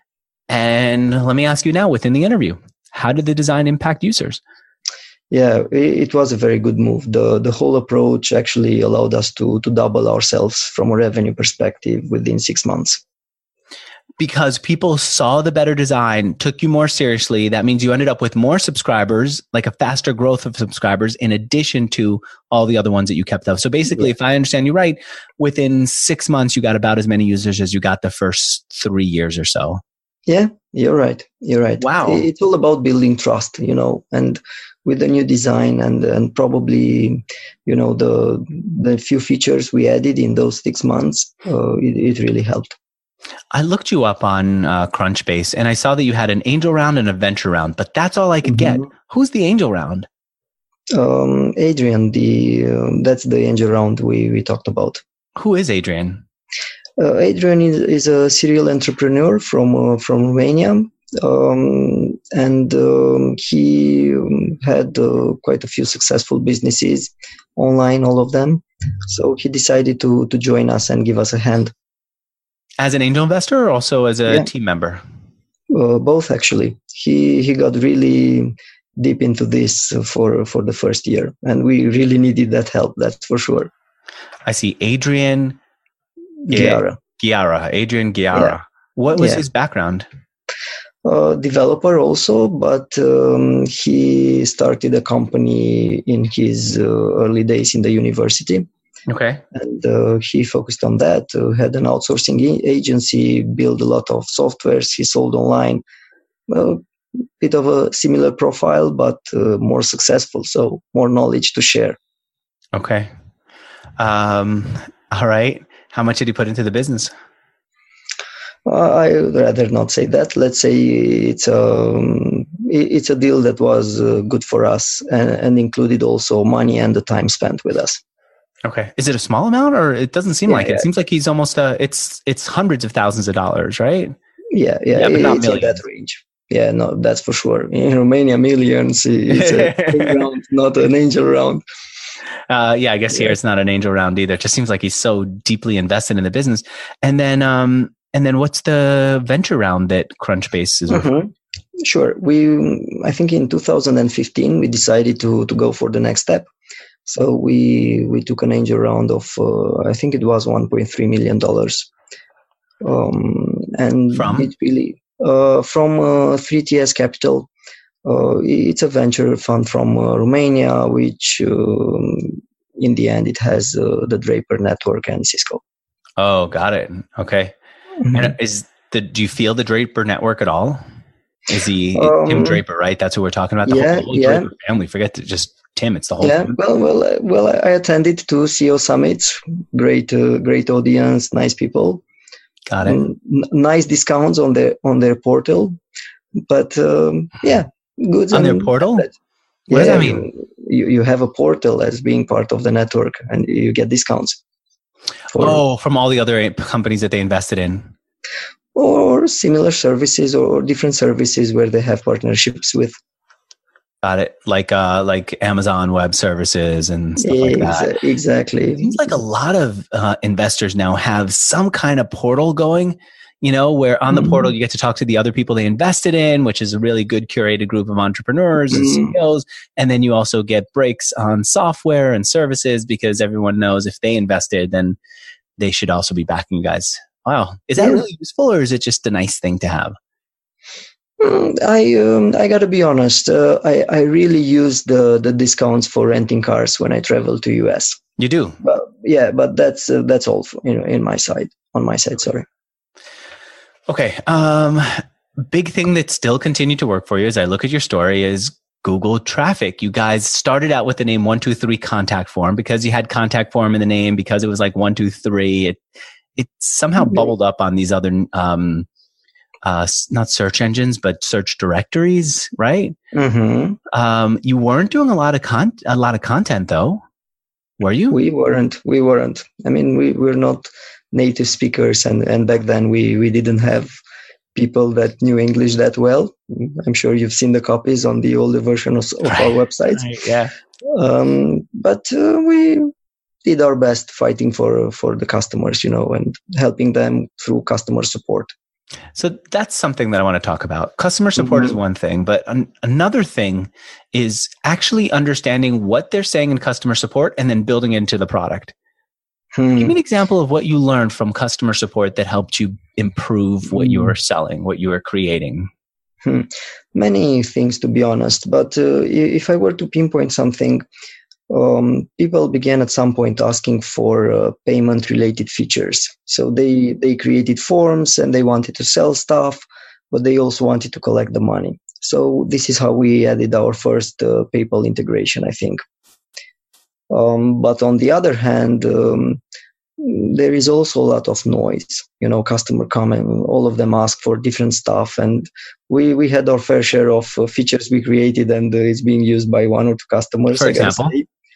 [SPEAKER 1] And let me ask you now within the interview, how did the design impact users?
[SPEAKER 2] Yeah, it, it was a very good move. The the whole approach actually allowed us to to double ourselves from a revenue perspective within six months.
[SPEAKER 1] Because people saw the better design, took you more seriously. That means you ended up with more subscribers, like a faster growth of subscribers, in addition to all the other ones that you kept up. So basically, yeah. If I understand you right, within six months, you got about as many users as you got the first three years or so.
[SPEAKER 2] Yeah, you're right. You're right.
[SPEAKER 1] Wow.
[SPEAKER 2] It's all about building trust, you know, and with the new design and, and probably, you know, the, the few features we added in those six months, uh, it, it really helped.
[SPEAKER 1] I looked you up on uh, Crunchbase and I saw that you had an angel round and a venture round, but that's all I could mm-hmm. get. Who's the angel round?
[SPEAKER 2] Um, Adrian, the uh, that's the angel round we, we talked about.
[SPEAKER 1] Who is Adrian?
[SPEAKER 2] Uh, Adrian is, is a serial entrepreneur from uh, from Romania, um, and um, he had uh, quite a few successful businesses online, all of them. So he decided to to join us and give us a hand.
[SPEAKER 1] As an angel investor or also as a yeah. team member?
[SPEAKER 2] Uh, both, actually. He he got really deep into this for, for the first year, and we really needed that help, that's for sure.
[SPEAKER 1] I see. Adrian
[SPEAKER 2] Ghiara.
[SPEAKER 1] Ghiara. Adrian Ghiara. Yeah. What was
[SPEAKER 2] yeah.
[SPEAKER 1] his background?
[SPEAKER 2] Uh, developer also, but um, he started a company in his uh, early days in the university.
[SPEAKER 1] Okay.
[SPEAKER 2] And uh, he focused on that, uh, had an outsourcing e- agency, built a lot of softwares he sold online. Well, bit of a similar profile, but uh, more successful, so more knowledge to share.
[SPEAKER 1] Okay. Um, all right. How much did he put into the business?
[SPEAKER 2] Uh, I would rather not say that. Let's say it's a, um, it's a deal that was uh, good for us and, and included also money and the time spent with us.
[SPEAKER 1] Okay. Is it a small amount or it doesn't seem yeah, like it? Yeah. It seems like he's almost, uh, it's it's hundreds of thousands of dollars, right?
[SPEAKER 2] Yeah, yeah. yeah but not it's millions. In that range. Yeah, no, that's for sure. In Romania, millions. It's a round, not an angel round.
[SPEAKER 1] Uh, yeah, I guess yeah. here it's not an angel round either. It just seems like he's so deeply invested in the business. And then, um, and then what's the venture round that Crunchbase is?
[SPEAKER 2] Mm-hmm. Sure. We, I think in two thousand fifteen, we decided to to go for the next step. So we we took an angel round of uh, I think it was one point three million dollars, um, and
[SPEAKER 1] from
[SPEAKER 2] it really uh, from uh, three T S Capital. Uh, it's a venture fund from uh, Romania, which um, in the end it has uh, the Draper Network and Cisco.
[SPEAKER 1] Oh, got it. Okay. Mm-hmm. And is the do you feel the Draper Network at all? Is he um, Tim Draper, right? That's who we're talking about. The
[SPEAKER 2] yeah,
[SPEAKER 1] whole, whole
[SPEAKER 2] yeah.
[SPEAKER 1] Draper family. Forget to just. Tim, it's the whole
[SPEAKER 2] yeah
[SPEAKER 1] thing.
[SPEAKER 2] well well uh, well I attended two C E O summits. Great uh, great audience, nice people.
[SPEAKER 1] Got it.
[SPEAKER 2] N- nice discounts on their on their portal, but um, yeah good
[SPEAKER 1] on their portal
[SPEAKER 2] what
[SPEAKER 1] yeah, does that mean?
[SPEAKER 2] You, you have a portal as being part of the network and you get discounts
[SPEAKER 1] for, oh from all the other companies that they invested in
[SPEAKER 2] or similar services or different services where they have partnerships with.
[SPEAKER 1] Got it. Like uh, like Amazon Web Services and stuff like that.
[SPEAKER 2] Exactly.
[SPEAKER 1] It seems like a lot of uh, investors now have some kind of portal going, you know, where on the mm-hmm. portal you get to talk to the other people they invested in, which is a really good curated group of entrepreneurs mm-hmm. and C E Os. And then you also get breaks on software and services because everyone knows if they invested, then they should also be backing you guys. Wow. Is that yeah. really useful or is it just a nice thing to have?
[SPEAKER 2] I um, I gotta be honest. Uh, I I really use the, the discounts for renting cars when I travel to U S.
[SPEAKER 1] You do,
[SPEAKER 2] but yeah, but that's uh, that's all for, you know, in my side on my side. Sorry.
[SPEAKER 1] Okay. Um, big thing that still continued to work for you as I look at your story is Google traffic. You guys started out with the name one two three Contact Form because you had Contact Form in the name, because it was like one two three. It, it somehow mm-hmm. bubbled up on these other, um, uh, not search engines, but search directories, right?
[SPEAKER 2] Mm-hmm.
[SPEAKER 1] Um, you weren't doing a lot of con- a lot of content though, were you?
[SPEAKER 2] We weren't. We weren't. I mean, we we're not native speakers, and, and back then we, we didn't have people that knew English that well. I'm sure you've seen the copies on the older version of, of
[SPEAKER 1] right.
[SPEAKER 2] our website.
[SPEAKER 1] Right, yeah.
[SPEAKER 2] Um, but uh, we did our best fighting for for the customers, you know, and helping them through customer support.
[SPEAKER 1] So that's something that I want to talk about. Customer support mm-hmm. is one thing, but an- another thing is actually understanding what they're saying in customer support and then building into the product. Hmm. Give me an example of what you learned from customer support that helped you improve what you were selling, what you were creating.
[SPEAKER 2] Hmm. Many things, to be honest. But uh, if I were to pinpoint something, um, people began at some point asking for uh, payment-related features. So they, they created forms and they wanted to sell stuff, but they also wanted to collect the money. So this is how we added our first uh, PayPal integration, I think. Um, but on the other hand, um, there is also a lot of noise. You know, customer come and all of them ask for different stuff, and we we had our fair share of uh, features we created, and uh, it's being used by one or two customers.
[SPEAKER 1] For example,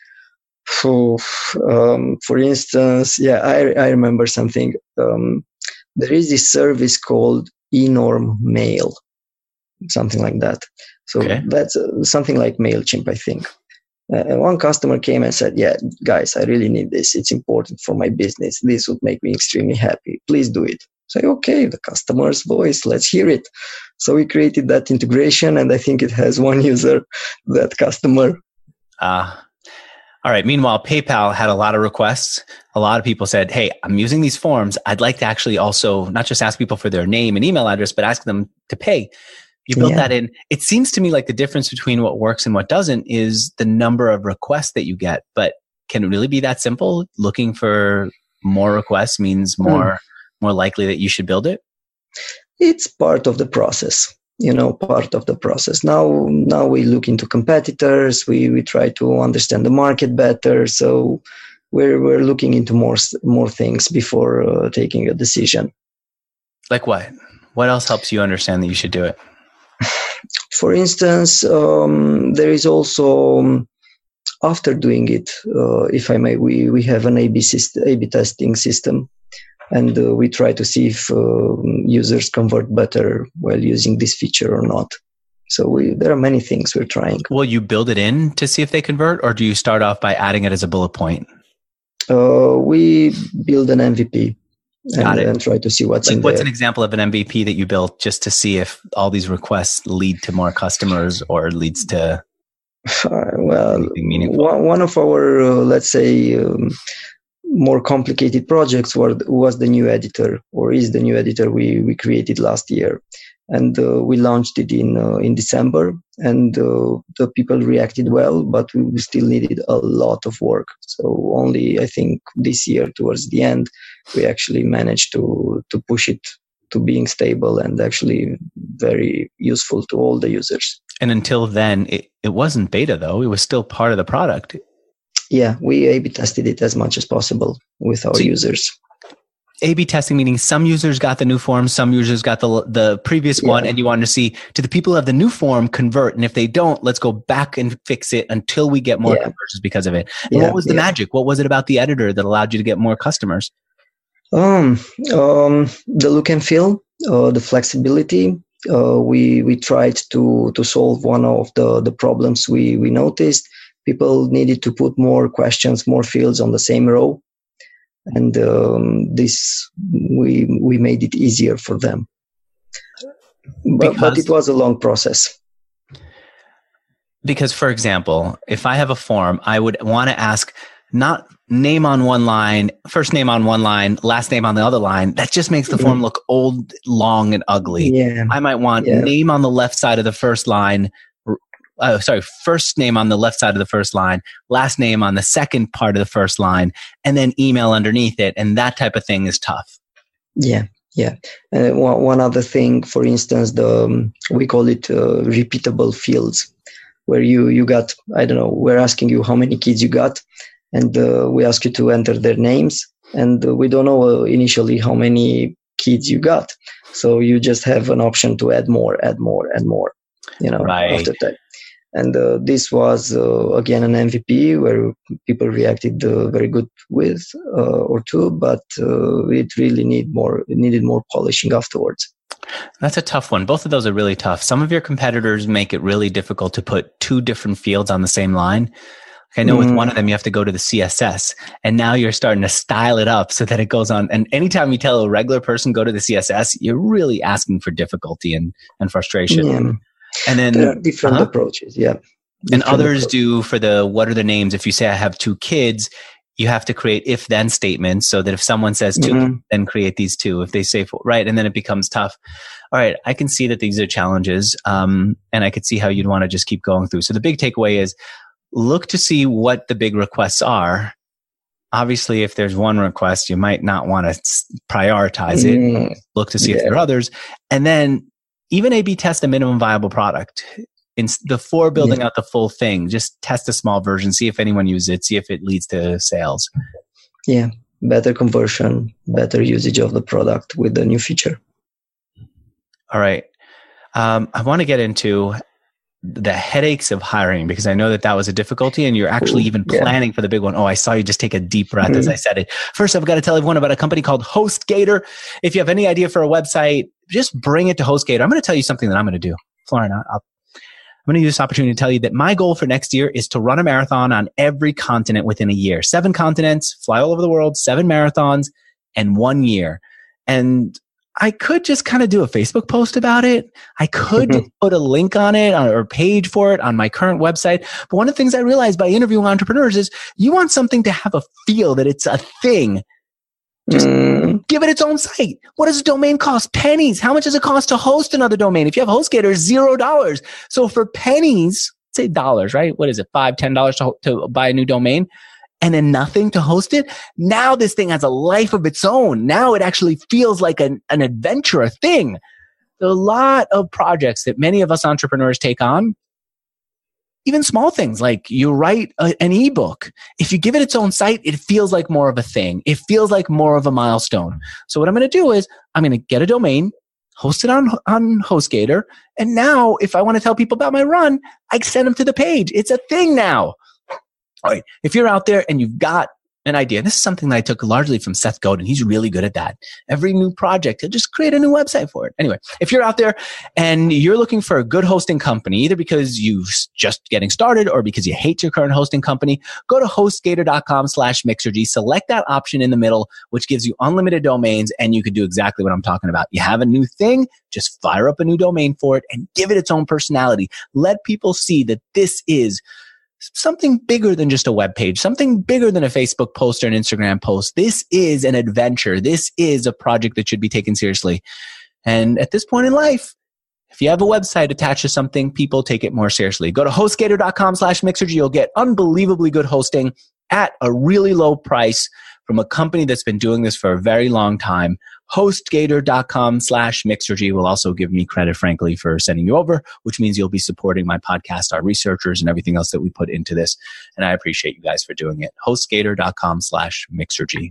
[SPEAKER 2] so, um, for instance, yeah, I I remember something. Um, there is this service called eNorm Mail, something like that. So okay. that's uh, something like MailChimp, I think. Uh, one customer came and said, yeah, guys, I really need this. It's important for my business. This would make me extremely happy. Please do it. So, okay, the customer's voice, let's hear it. So we created that integration, and I think it has one user, that customer.
[SPEAKER 1] Ah. Uh, all right. Meanwhile, PayPal had a lot of requests. A lot of people said, hey, I'm using these forms. I'd like to actually also not just ask people for their name and email address, but ask them to pay. You built yeah. that in. It seems to me like the difference between what works and what doesn't is the number of requests that you get. But can it really be that simple? Looking for more requests means more, mm. more likely that you should build it?
[SPEAKER 2] It's part of the process, you know, part of the process. Now, now we look into competitors. We, we try to understand the market better. So we're, we're looking into more, more things before uh, taking a decision.
[SPEAKER 1] Like what? What else helps you understand that you should do it?
[SPEAKER 2] For instance, um, there is also, um, after doing it, uh, if I may, we, we have an A B system, A B testing system, and uh, we try to see if uh, users convert better while using this feature or not. So we, there are many things we're trying.
[SPEAKER 1] Will you build it in to see if they convert, or do you start off by adding it as a bullet point?
[SPEAKER 2] Uh, we build an M V P.
[SPEAKER 1] Got
[SPEAKER 2] and,
[SPEAKER 1] it.
[SPEAKER 2] and try to see what's
[SPEAKER 1] like
[SPEAKER 2] in
[SPEAKER 1] what's
[SPEAKER 2] there.
[SPEAKER 1] An example of an M V P that you built just to see if all these requests lead to more customers or leads to
[SPEAKER 2] uh, well one, one of our uh, let's say um, more complicated projects were, was the new editor, or is the new editor we we created last year, and uh, we launched it in uh, in December, and uh, the people reacted well, but we still needed a lot of work. So only I think this year towards the end we actually managed to to push it to being stable and actually very useful to all the users.
[SPEAKER 1] And until then, it, it wasn't beta though; it was still part of the product.
[SPEAKER 2] Yeah, we A B tested it as much as possible with our
[SPEAKER 1] so
[SPEAKER 2] users.
[SPEAKER 1] A B testing meaning some users got the new form, some users got the the previous yeah. one, and you wanted to see, do the people who have the new form convert? And if they don't, let's go back and fix it until we get more yeah. conversions because of it. And yeah, what was the yeah. magic? What was it about the editor that allowed you to get more customers?
[SPEAKER 2] Um, um, the look and feel, uh, the flexibility. Uh, we we tried to to solve one of the the problems we we noticed. People needed to put more questions, more fields on the same row. And um, this, we we made it easier for them. But, but it was a long process.
[SPEAKER 1] Because, for example, if I have a form, I would want to ask not name on one line, first name on one line, last name on the other line. That just makes the mm-hmm. form look old, long, and ugly.
[SPEAKER 2] Yeah.
[SPEAKER 1] I might want
[SPEAKER 2] yeah.
[SPEAKER 1] name on the left side of the first line. Oh, sorry, first name on the left side of the first line, last name on the second part of the first line, and then email underneath it. And that type of thing is tough.
[SPEAKER 2] Yeah, yeah. Uh, one, one other thing, for instance, the um, we call it uh, repeatable fields. where you, you got, I don't know, we're asking you how many kids you got, and uh, we ask you to enter their names, and uh, we don't know uh, initially how many kids you got. So you just have an option to add more, add more, add more, you know,
[SPEAKER 1] right.
[SPEAKER 2] after that. And uh, this was, uh, again, an M V P where people reacted uh, very good with uh, or two, but uh, it really need more, it needed more polishing afterwards.
[SPEAKER 1] That's a tough one. Both of those are really tough. Some of your competitors make it really difficult to put two different fields on the same line. I know mm. with one of them, you have to go to the C S S, and now you're starting to style it up so that it goes on. And anytime you tell a regular person go to the C S S, you're really asking for difficulty and, and frustration.
[SPEAKER 2] Yeah.
[SPEAKER 1] And then
[SPEAKER 2] there are different uh-huh. approaches. Yeah. Different
[SPEAKER 1] and others
[SPEAKER 2] approach.
[SPEAKER 1] do for the, what are the names? If you say I have two kids, you have to create if then statements so that if someone says two, mm-hmm. then create these two. If they say four, right. And then it becomes tough. All right. I can see that these are challenges. Um, and I could see how you'd want to just keep going through. So the big takeaway is look to see what the big requests are. Obviously, if there's one request, you might not want to prioritize it. Mm-hmm. Look to see yeah. if there are others. And then even A B test a minimum viable product. In, before building yeah. out the full thing, just test a small version, see if anyone uses it, see if it leads to sales.
[SPEAKER 2] Yeah, better conversion, better usage of the product with the new feature.
[SPEAKER 1] All right. Um, I want to get into the headaches of hiring, because I know that that was a difficulty and you're actually Ooh, even planning yeah. for the big one. Oh, I saw you just take a deep breath mm-hmm. as I said it. First, I've got to tell everyone about a company called HostGator. If you have any idea for a website, just bring it to HostGator. I'm going to tell you something that I'm going to do. Florin, I'll, I'm going to use this opportunity to tell you that my goal for next year is to run a marathon on every continent within a year. Seven continents, fly all over the world, seven marathons, and one year. And I could just kind of do a Facebook post about it. I could mm-hmm. put a link on it or a page for it on my current website. But one of the things I realized by interviewing entrepreneurs is you want something to have a feel that it's a thing. Just mm. give it its own site. What does a domain cost? Pennies. How much does it cost to host another domain? If you have HostGator, zero dollars. So for pennies, say dollars, right? What is it? Five, ten dollars to, to buy a new domain, and then nothing to host it. Now this thing has a life of its own. Now it actually feels like an, an adventure, a thing. There are a lot of projects that many of us entrepreneurs take on. Even small things like you write a, an ebook. If you give it its own site, it feels like more of a thing. It feels like more of a milestone. So what I'm going to do is I'm going to get a domain, host it on, on HostGator. And now if I want to tell people about my run, I send them to the page. It's a thing now. All right. If you're out there and you've got an idea, this is something that I took largely from Seth Godin. He's really good at that. Every new project, he'll just create a new website for it. Anyway, if you're out there and you're looking for a good hosting company, either because you're just getting started or because you hate your current hosting company, go to HostGator.com slash Mixergy. Select that option in the middle, which gives you unlimited domains, and you can do exactly what I'm talking about. You have a new thing, just fire up a new domain for it and give it its own personality. Let people see that this is something bigger than just a web page, something bigger than a Facebook post or an Instagram post. This is an adventure. This is a project that should be taken seriously. And at this point in life, if you have a website attached to something, people take it more seriously. Go to HostGator.com slash Mixergy. You'll get unbelievably good hosting at a really low price from a company that's been doing this for a very long time. HostGator.com slash Mixergy will also give me credit, frankly, for sending you over, which means you'll be supporting my podcast, our researchers, and everything else that we put into this. And I appreciate you guys for doing it. HostGator.com slash Mixergy.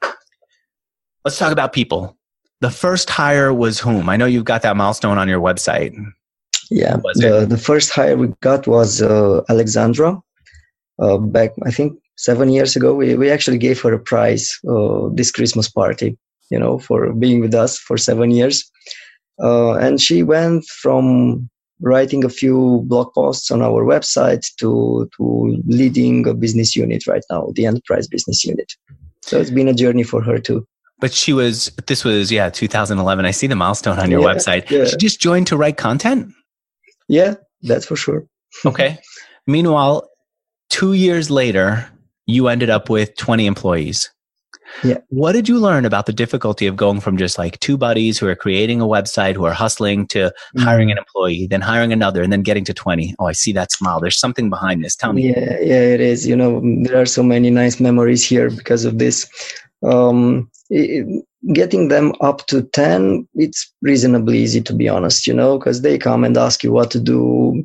[SPEAKER 1] Let's talk about people. The first hire was whom? I know you've got that milestone on your website.
[SPEAKER 2] Yeah, the, the first hire we got was uh, Alexandra. Uh, back, I think, seven years ago, we, we actually gave her a prize uh, this Christmas party, you know, for being with us for seven years. Uh, and she went from writing a few blog posts on our website to, to leading a business unit right now, the enterprise business unit. So it's been a journey for her too.
[SPEAKER 1] But she was, this was, yeah, two thousand eleven. I see the milestone on your
[SPEAKER 2] yeah,
[SPEAKER 1] website.
[SPEAKER 2] Yeah.
[SPEAKER 1] She just joined to write content?
[SPEAKER 2] Yeah, that's for sure.
[SPEAKER 1] Okay. Meanwhile, two years later, you ended up with twenty employees.
[SPEAKER 2] Yeah.
[SPEAKER 1] What did you learn about the difficulty of going from just like two buddies who are creating a website, who are hustling, to hiring an employee, then hiring another, and then getting to twenty? Oh, I see that smile. There's something behind this. Tell me.
[SPEAKER 2] Yeah, yeah, it is. You know, there are so many nice memories here because of this. Um, it, getting them up to ten, it's reasonably easy, to be honest, you know, because they come and ask you what to do.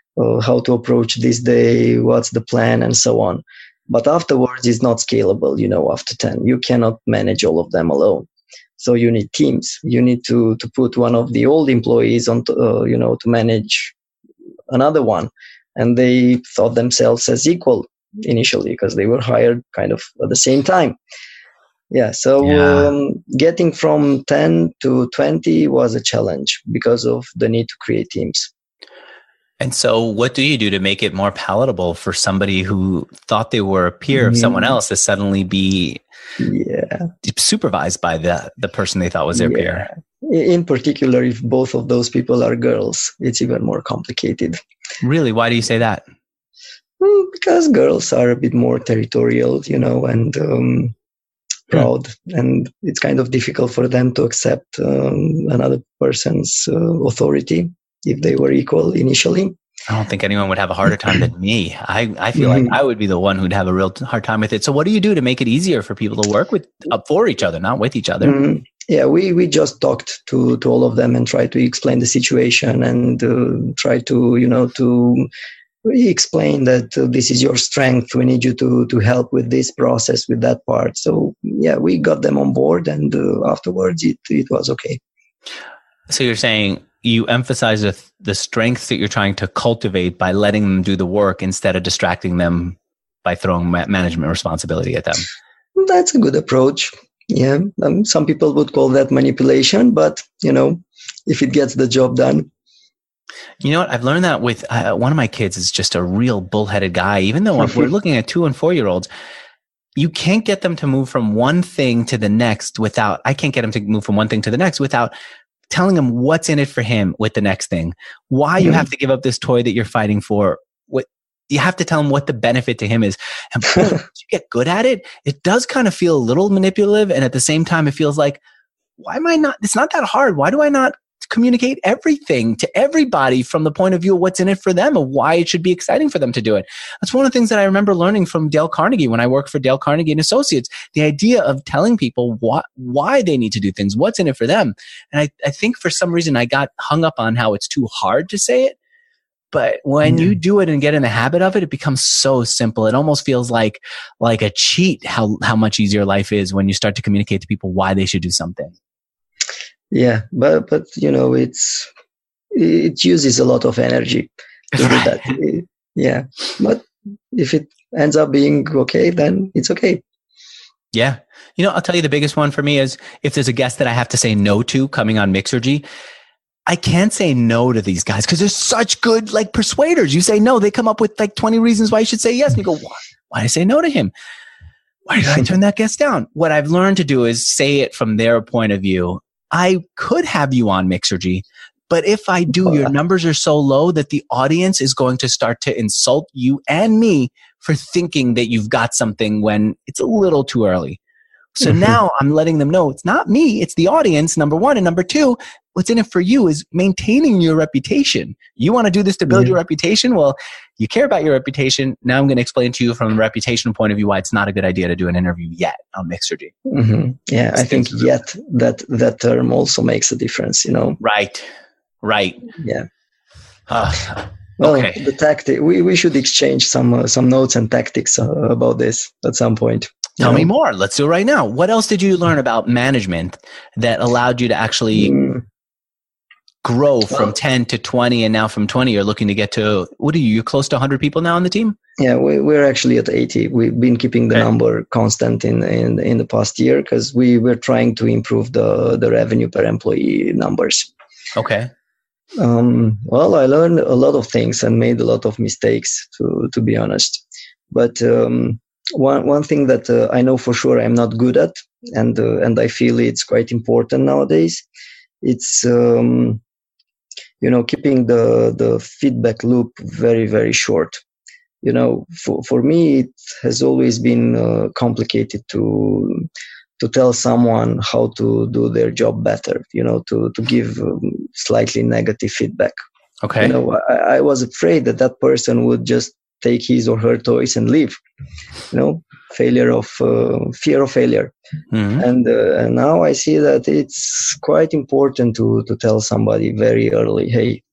[SPEAKER 2] uh, how to approach this day, what's the plan, and so on. But afterwards, it's not scalable. You know, after ten, you cannot manage all of them alone. So you need teams. You need to to put one of the old employees on, to, uh, you know, to manage another one, and they thought themselves as equal initially because they were hired kind of at the same time. Yeah, so
[SPEAKER 1] Yeah.
[SPEAKER 2] Um, getting from ten to twenty was a challenge because of the need to create teams.
[SPEAKER 1] And so what do you do to make it more palatable for somebody who thought they were a peer of
[SPEAKER 2] Mm.
[SPEAKER 1] someone else to suddenly be
[SPEAKER 2] Yeah,
[SPEAKER 1] supervised by the, the person they thought was their
[SPEAKER 2] yeah.
[SPEAKER 1] peer?
[SPEAKER 2] In particular, if both of those people are girls, it's even more complicated.
[SPEAKER 1] Really? Why do you say that?
[SPEAKER 2] Well, because girls are a bit more territorial, you know, and um, proud, hmm. and it's kind of difficult for them to accept um, another person's uh, authority if they were equal initially.
[SPEAKER 1] I don't think anyone would have a harder time than me. I, I feel mm-hmm. like I would be the one who'd have a real hard time with it. So what do you do to make it easier for people to work with, up for each other, not with each other?
[SPEAKER 2] Mm-hmm. Yeah, we, we just talked to, to all of them and tried to explain the situation and uh, try to, you know, to explain that uh, this is your strength. We need you to, to help with this process, with that part. So yeah, we got them on board, and uh, afterwards it, it was okay.
[SPEAKER 1] So you're saying you emphasize the, the strengths that you're trying to cultivate by letting them do the work instead of distracting them by throwing ma- management responsibility at them.
[SPEAKER 2] That's a good approach. Yeah. Um, some people would call that manipulation, but you know, if it gets the job done.
[SPEAKER 1] You know what? I've learned that with uh, one of my kids is just a real bullheaded guy. Even though we're looking at two and four year olds, you can't get them to move from one thing to the next without, I can't get them to move from one thing to the next without telling him what's in it for him with the next thing, why you have to give up this toy that you're fighting for. What you have to tell him what the benefit to him is. And boy, once you get good at it, it does kind of feel a little manipulative. And at the same time, it feels like, why am I not, it's not that hard. Why do I not communicate everything to everybody from the point of view of what's in it for them, of why it should be exciting for them to do it? That's one of the things that I remember learning from Dale Carnegie when I worked for Dale Carnegie and Associates, the idea of telling people what, why they need to do things, what's in it for them. And I, I think for some reason I got hung up on how it's too hard to say it. But when mm-hmm. you do it and get in the habit of it, it becomes so simple. It almost feels like, like a cheat how, how much easier life is when you start to communicate to people why they should do something.
[SPEAKER 2] Yeah, but but you know, it's it uses a lot of energy to
[SPEAKER 1] right.
[SPEAKER 2] do that. Yeah, but if it ends up being okay, then it's okay.
[SPEAKER 1] Yeah, you know, I'll tell you the biggest one for me is if there's a guest that I have to say no to coming on Mixergy, I can't say no to these guys because they're such good like persuaders. You say no, they come up with like twenty reasons why you should say yes, and you go, why? Why did I say no to him? Why did I turn that guest down? What I've learned to do is say it from their point of view. I could have you on Mixergy, but if I do, your numbers are so low that the audience is going to start to insult you and me for thinking that you've got something when it's a little too early. So now I'm letting them know it's not me, it's the audience, number one. And number two, what's in it for you is maintaining your reputation. You want to do this to build yeah. your reputation? Well, you care about your reputation. Now I'm going to explain to you from a reputational point of view why it's not a good idea to do an interview yet on Mixergy.
[SPEAKER 2] Mm-hmm. Yeah, I think yet that that term also makes a difference, you know.
[SPEAKER 1] Right, right.
[SPEAKER 2] Yeah.
[SPEAKER 1] Uh,
[SPEAKER 2] well,
[SPEAKER 1] okay.
[SPEAKER 2] the tactic, we, we should exchange some uh, some notes and tactics uh, about this at some point.
[SPEAKER 1] Tell know? me more. Let's do it right now. What else did you learn about management that allowed you to actually mm. grow from well, ten to twenty, and now from twenty you're looking to get to, what are you, you're close to one hundred people now on the team?
[SPEAKER 2] Yeah, we, we're actually at eighty. We've been keeping the okay. number constant in, in in the past year because we were trying to improve the, the revenue per employee numbers.
[SPEAKER 1] Okay.
[SPEAKER 2] Um, well, I learned a lot of things and made a lot of mistakes, to, to be honest. But um, one one thing that uh, I know for sure I'm not good at, and uh, and I feel it's quite important nowadays, it's um, you know, keeping the the feedback loop very very short. You know, for for me it has always been uh, complicated to to tell someone how to do their job better. You know, to to give um, slightly negative feedback.
[SPEAKER 1] Okay.
[SPEAKER 2] You know, I, I was afraid that that person would just take his or her toys and leave. You know, failure of uh, fear of failure. Mm-hmm. And, uh, and now I see that it's quite important to to tell somebody very early, hey,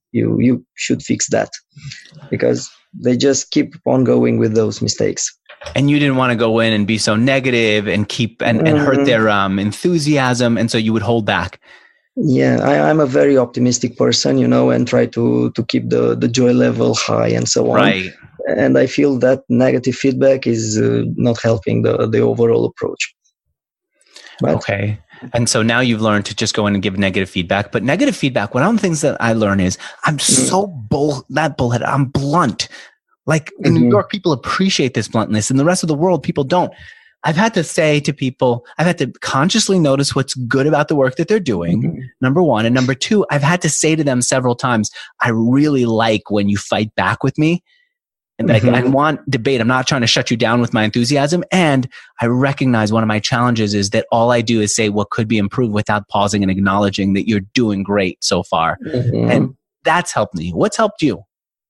[SPEAKER 2] you you should fix that, because they just keep on going with those mistakes.
[SPEAKER 1] And you didn't want to go in and be so negative and keep and, and hurt their um, enthusiasm, and so you would hold back.
[SPEAKER 2] Yeah, I, I'm a very optimistic person, you know, and try to to keep the the joy level high and so on.
[SPEAKER 1] Right.
[SPEAKER 2] And I feel that negative feedback is uh, not helping the the overall approach. But,
[SPEAKER 1] okay. And so now you've learned to just go in and give negative feedback. But negative feedback, one of the things that I learn is I'm so bull, not bullheaded, I'm blunt. Like in mm-hmm. New York, people appreciate this bluntness. In the rest of the world, people don't. I've had to say to people, I've had to consciously notice what's good about the work that they're doing, mm-hmm. number one. And number two, I've had to say to them several times, I really like when you fight back with me. And like, mm-hmm. I want debate. I'm not trying to shut you down with my enthusiasm. And I recognize one of my challenges is that all I do is say what could be improved without pausing and acknowledging that you're doing great so far. Mm-hmm. And that's helped me. What's helped you?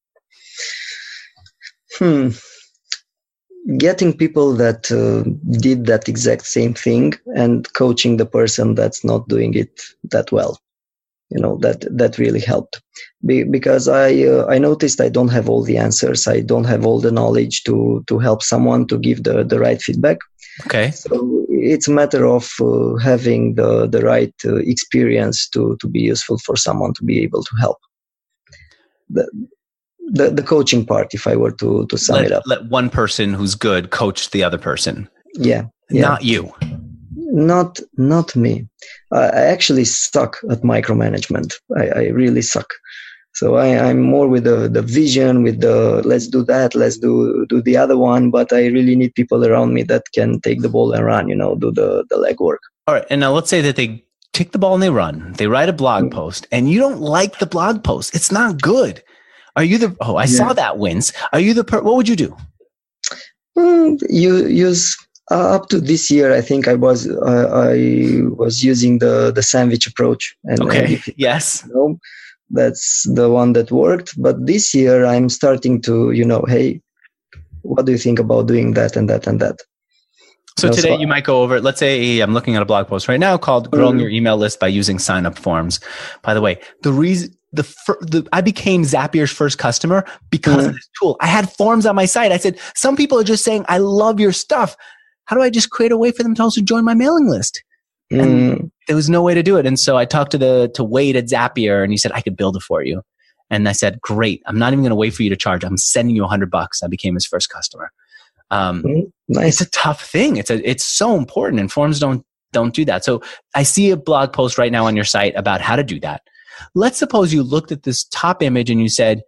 [SPEAKER 2] Hmm. Getting people that uh, did that exact same thing and coaching the person that's not doing it that well. You know, that, that really helped. Be, because I, uh, I noticed I don't have all the answers. I don't have all the knowledge to, to help someone to give the, the right feedback.
[SPEAKER 1] Okay.
[SPEAKER 2] So it's a matter of uh, having the, the right uh, experience to, to be useful for someone to be able to help. The, the, the coaching part, if I were to, to sum
[SPEAKER 1] let,
[SPEAKER 2] it up.
[SPEAKER 1] Let one person who's good coach the other person.
[SPEAKER 2] Yeah. yeah.
[SPEAKER 1] Not you.
[SPEAKER 2] Not not me. I actually suck at micromanagement. I, I really suck. So I, I'm more with the, the vision, with the let's do that, let's do do the other one. But I really need people around me that can take the ball and run, you know, do the, the legwork.
[SPEAKER 1] All right. And now let's say that they take the ball and they run. They write a blog mm-hmm. post and you don't like the blog post. It's not good. Are you the, oh, I yeah. saw that wins. Are you the, per, what would you do?
[SPEAKER 2] Mm, you use... Uh, up to this year, I think I was uh, I was using the, the sandwich approach. And,
[SPEAKER 1] okay.
[SPEAKER 2] And if,
[SPEAKER 1] yes.
[SPEAKER 2] You know, that's the one that worked. But this year, I'm starting to, you know, hey, what do you think about doing that and that and that?
[SPEAKER 1] So you know, today so you might go over, let's say I'm looking at a blog post right now called Growing mm-hmm. Your Email List by Using Sign-Up Forms. By the way, the reason the, fir- the I became Zapier's first customer because mm-hmm. of this tool. I had forms on my site. I said, some people are just saying, I love your stuff. How do I just create a way for them to also join my mailing list? And mm. there was no way to do it. And so I talked to the to Wade at Zapier, and he said, I could build it for you. And I said, great. I'm not even going to wait for you to charge. I'm sending you a hundred bucks. I became his first customer. Um, mm, nice. It's a tough thing. It's a, it's so important, and forms don't, don't do that. So I see a blog post right now on your site about how to do that. Let's suppose you looked at this top image and you said,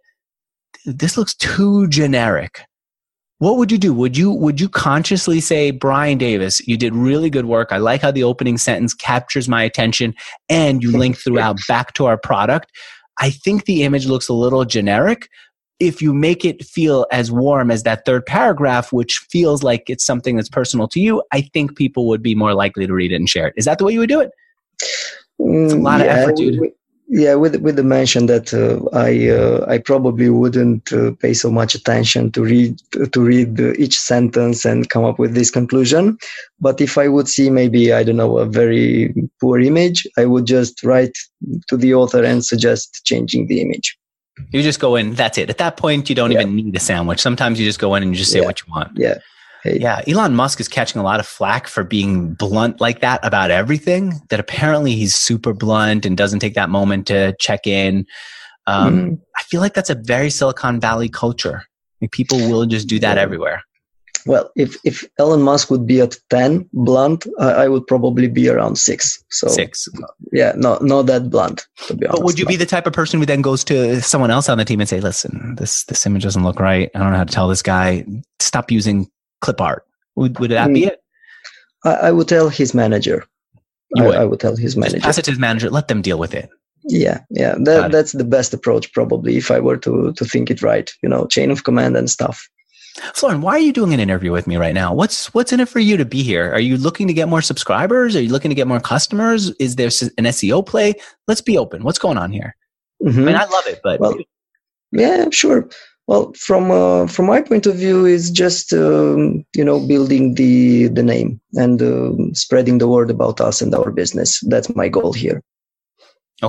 [SPEAKER 1] this looks too generic. What would you do? Would you would you consciously say, Brian Davis, you did really good work. I like how the opening sentence captures my attention and you link throughout back to our product. I think the image looks a little generic. If you make it feel as warm as that third paragraph, which feels like it's something that's personal to you, I think people would be more likely to read it and share it. Is that the way you would do it? It's a lot
[SPEAKER 2] yeah,
[SPEAKER 1] of effort, dude.
[SPEAKER 2] We, Yeah, with with the mention that uh, I uh, I probably wouldn't uh, pay so much attention to read to read each sentence and come up with this conclusion. But if I would see maybe, I don't know, a very poor image, I would just write to the author and suggest changing the image.
[SPEAKER 1] You just go in. That's it. At that point, you don't yeah. even need a sandwich. Sometimes you just go in and you just say
[SPEAKER 2] yeah.
[SPEAKER 1] what you want.
[SPEAKER 2] Yeah. Hey.
[SPEAKER 1] Yeah, Elon Musk is catching a lot of flack for being blunt like that about everything, that apparently he's super blunt and doesn't take that moment to check in. Um, mm. I feel like that's a very Silicon Valley culture. Like people will just do that yeah. everywhere.
[SPEAKER 2] Well, if, if Elon Musk would be at ten blunt, I, I would probably be around six. So
[SPEAKER 1] six.
[SPEAKER 2] Yeah, not, not that blunt, to be honest.
[SPEAKER 1] But would you be the type of person who then goes to someone else on the team and say, listen, this, this image doesn't look right. I don't know how to tell this guy, stop using clip art. Would would that be it?
[SPEAKER 2] I, I would tell his manager.
[SPEAKER 1] You would.
[SPEAKER 2] I, I would tell his manager.
[SPEAKER 1] Just pass it to his manager. Let them deal with it.
[SPEAKER 2] Yeah, yeah. That, that's the best approach, probably, if I were to to think it right. You know, chain of command and stuff.
[SPEAKER 1] Florin, why are you doing an interview with me right now? What's what's in it for you to be here? Are you looking to get more subscribers? Are you looking to get more customers? Is there an S E O play? Let's be open. What's going on here? Mm-hmm. I mean, I love it, but
[SPEAKER 2] well, yeah, sure. Well, from uh, from my point of view, is just um, you know building the the name and uh, spreading the word about us and our business. That's my goal here.
[SPEAKER 1] Okay,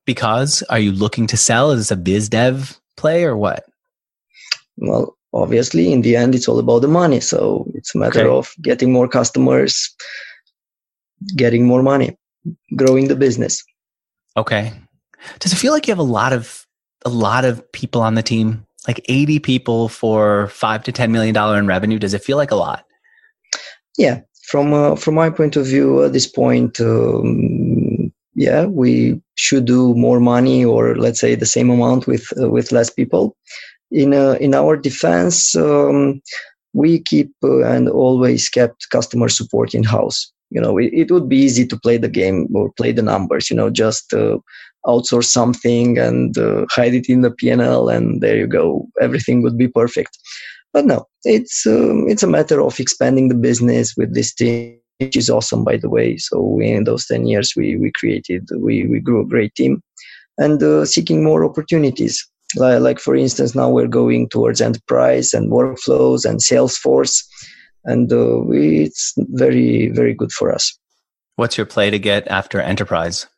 [SPEAKER 1] Because are you looking to sell? Is this a biz dev play or what?
[SPEAKER 2] Well, obviously, in the end, it's all about the money. So it's a matter
[SPEAKER 1] Okay.
[SPEAKER 2] of getting more customers, getting more money, growing the business.
[SPEAKER 1] Okay. Does it feel like you have a lot of a lot of people on the team? Like eighty people for five to ten million dollar in revenue? Does it feel like a lot?
[SPEAKER 2] Yeah, from uh, from my point of view, at this point, um, yeah, we should do more money, or let's say the same amount with uh, with less people. In uh, in our defense, um, we keep uh, and always kept customer support in house. You know, it, it would be easy to play the game or play the numbers. You know, just uh, outsource something and uh, hide it in the P and L, and there you go. Everything would be perfect. But no, it's um, it's a matter of expanding the business with this team, which is awesome, by the way. So we, in those ten years, we we created, we we grew a great team, and uh, seeking more opportunities. Like, like for instance, now we're going towards enterprise and workflows and Salesforce, and uh, we, it's very very good for us.
[SPEAKER 1] What's your play to get after enterprise?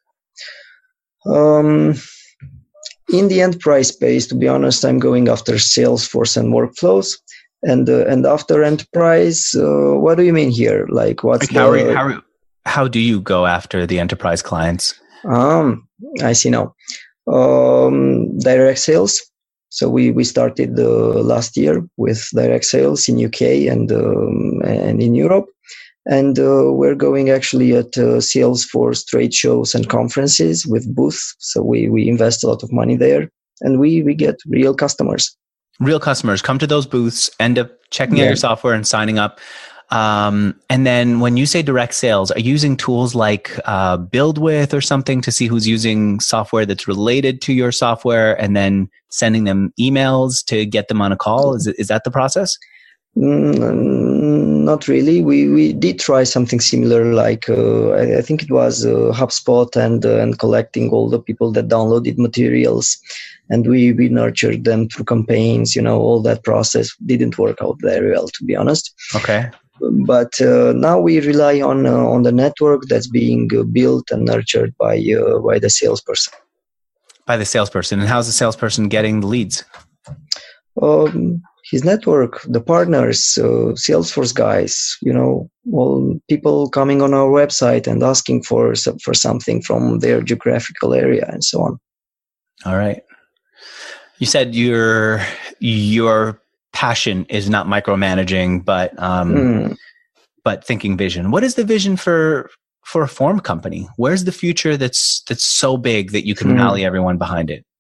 [SPEAKER 2] Um, in the enterprise space, to be honest, I'm going after Salesforce and workflows. And uh, and after enterprise, uh, what do you mean here? Like, what's
[SPEAKER 1] Like how,
[SPEAKER 2] the...
[SPEAKER 1] are, how, how do you go after the enterprise clients?
[SPEAKER 2] Um, I see now. Um, direct sales. So we, we started uh, last year with direct sales in U K and um, and in Europe. And uh, we're going actually at uh, Salesforce trade shows and conferences with booths. So we, we invest a lot of money there, and we, we get real customers.
[SPEAKER 1] Real customers come to those booths, end up checking yeah. out your software and signing up. Um, and then when you say direct sales, are you using tools like uh, BuildWith or something to see who's using software that's related to your software, and then sending them emails to get them on a call? Is, it, is that the process?
[SPEAKER 2] Mm, not really. We we did try something similar, like uh, I, I think it was uh, HubSpot, and uh, and collecting all the people that downloaded materials, and we we nurtured them through campaigns. You know, all that process didn't work out very well, to be honest.
[SPEAKER 1] Okay.
[SPEAKER 2] But uh, now we rely on uh, on the network that's being uh, built and nurtured by uh, by the salesperson.
[SPEAKER 1] By the salesperson, and how's the salesperson getting the leads?
[SPEAKER 2] Um, his network, the partners, uh, Salesforce guys, you know, all people coming on our website and asking for for something from their geographical area and so on.
[SPEAKER 1] All right. You said your your passion is not micromanaging, but um, mm. but thinking vision. What is the vision for for a form company? Where's the future that's that's so big that you can mm. rally everyone behind it?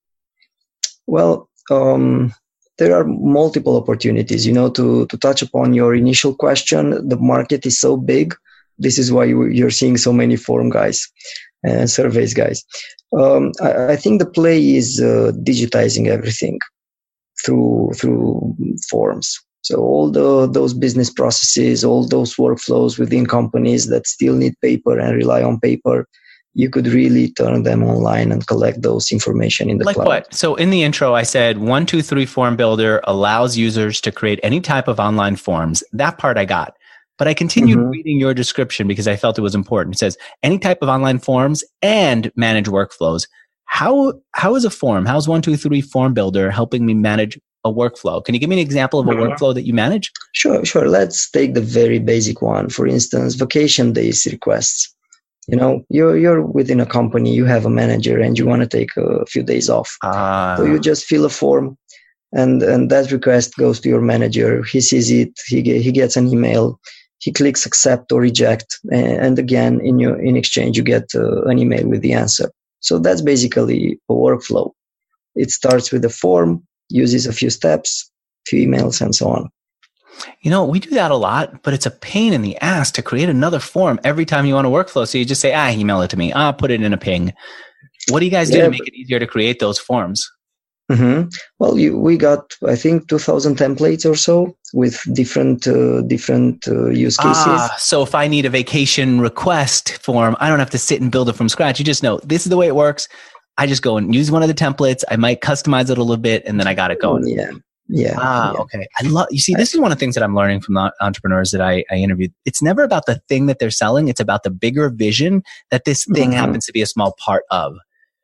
[SPEAKER 2] Well, um, there are multiple opportunities. You know, to to touch upon your initial question, the market is so big. This is why you're seeing so many forum guys and surveys guys. Um, I, I think the play is uh, digitizing everything through through forms. So all the those business processes, all those workflows within companies that still need paper and rely on paper, you could really turn them online and collect those information in the
[SPEAKER 1] like
[SPEAKER 2] cloud.
[SPEAKER 1] What? So in the intro, I said one two three Form Builder allows users to create any type of online forms. That part I got. But I continued mm-hmm. reading your description because I felt it was important. It says any type of online forms and manage workflows. How how is a form? How's one two three Form Builder helping me manage a workflow? Can you give me an example of a workflow that you manage?
[SPEAKER 2] Sure, sure. Let's take the very basic one. For instance, vacation days requests. You know, you're you're within a company, you have a manager, and you want to take a few days off. Uh, so you just fill a form, and and that request goes to your manager. He sees it. He get, he gets an email. He clicks accept or reject, and again, in your in exchange, you get uh, an email with the answer. So that's basically a workflow. It starts with a form, uses a few steps, few emails, and so on.
[SPEAKER 1] You know, we do that a lot, but it's a pain in the ass to create another form every time you want a workflow. So you just say, ah, email it to me. Ah, put it in a ping. What do you guys do yeah, to make it easier to create those forms?
[SPEAKER 2] Mm-hmm. Well, you, we got, I think, two thousand templates or so with different uh, different uh, use cases.
[SPEAKER 1] Ah, so if I need a vacation request form, I don't have to sit and build it from scratch. You just know this is the way it works. I just go and use one of the templates. I might customize it a little bit, and then I got it going.
[SPEAKER 2] Yeah, yeah.
[SPEAKER 1] Ah,
[SPEAKER 2] yeah.
[SPEAKER 1] okay. I love. You see, this is one of the things that I'm learning from the entrepreneurs that I, I interviewed. It's never about the thing that they're selling. It's about the bigger vision that this thing mm-hmm. happens to be a small part of.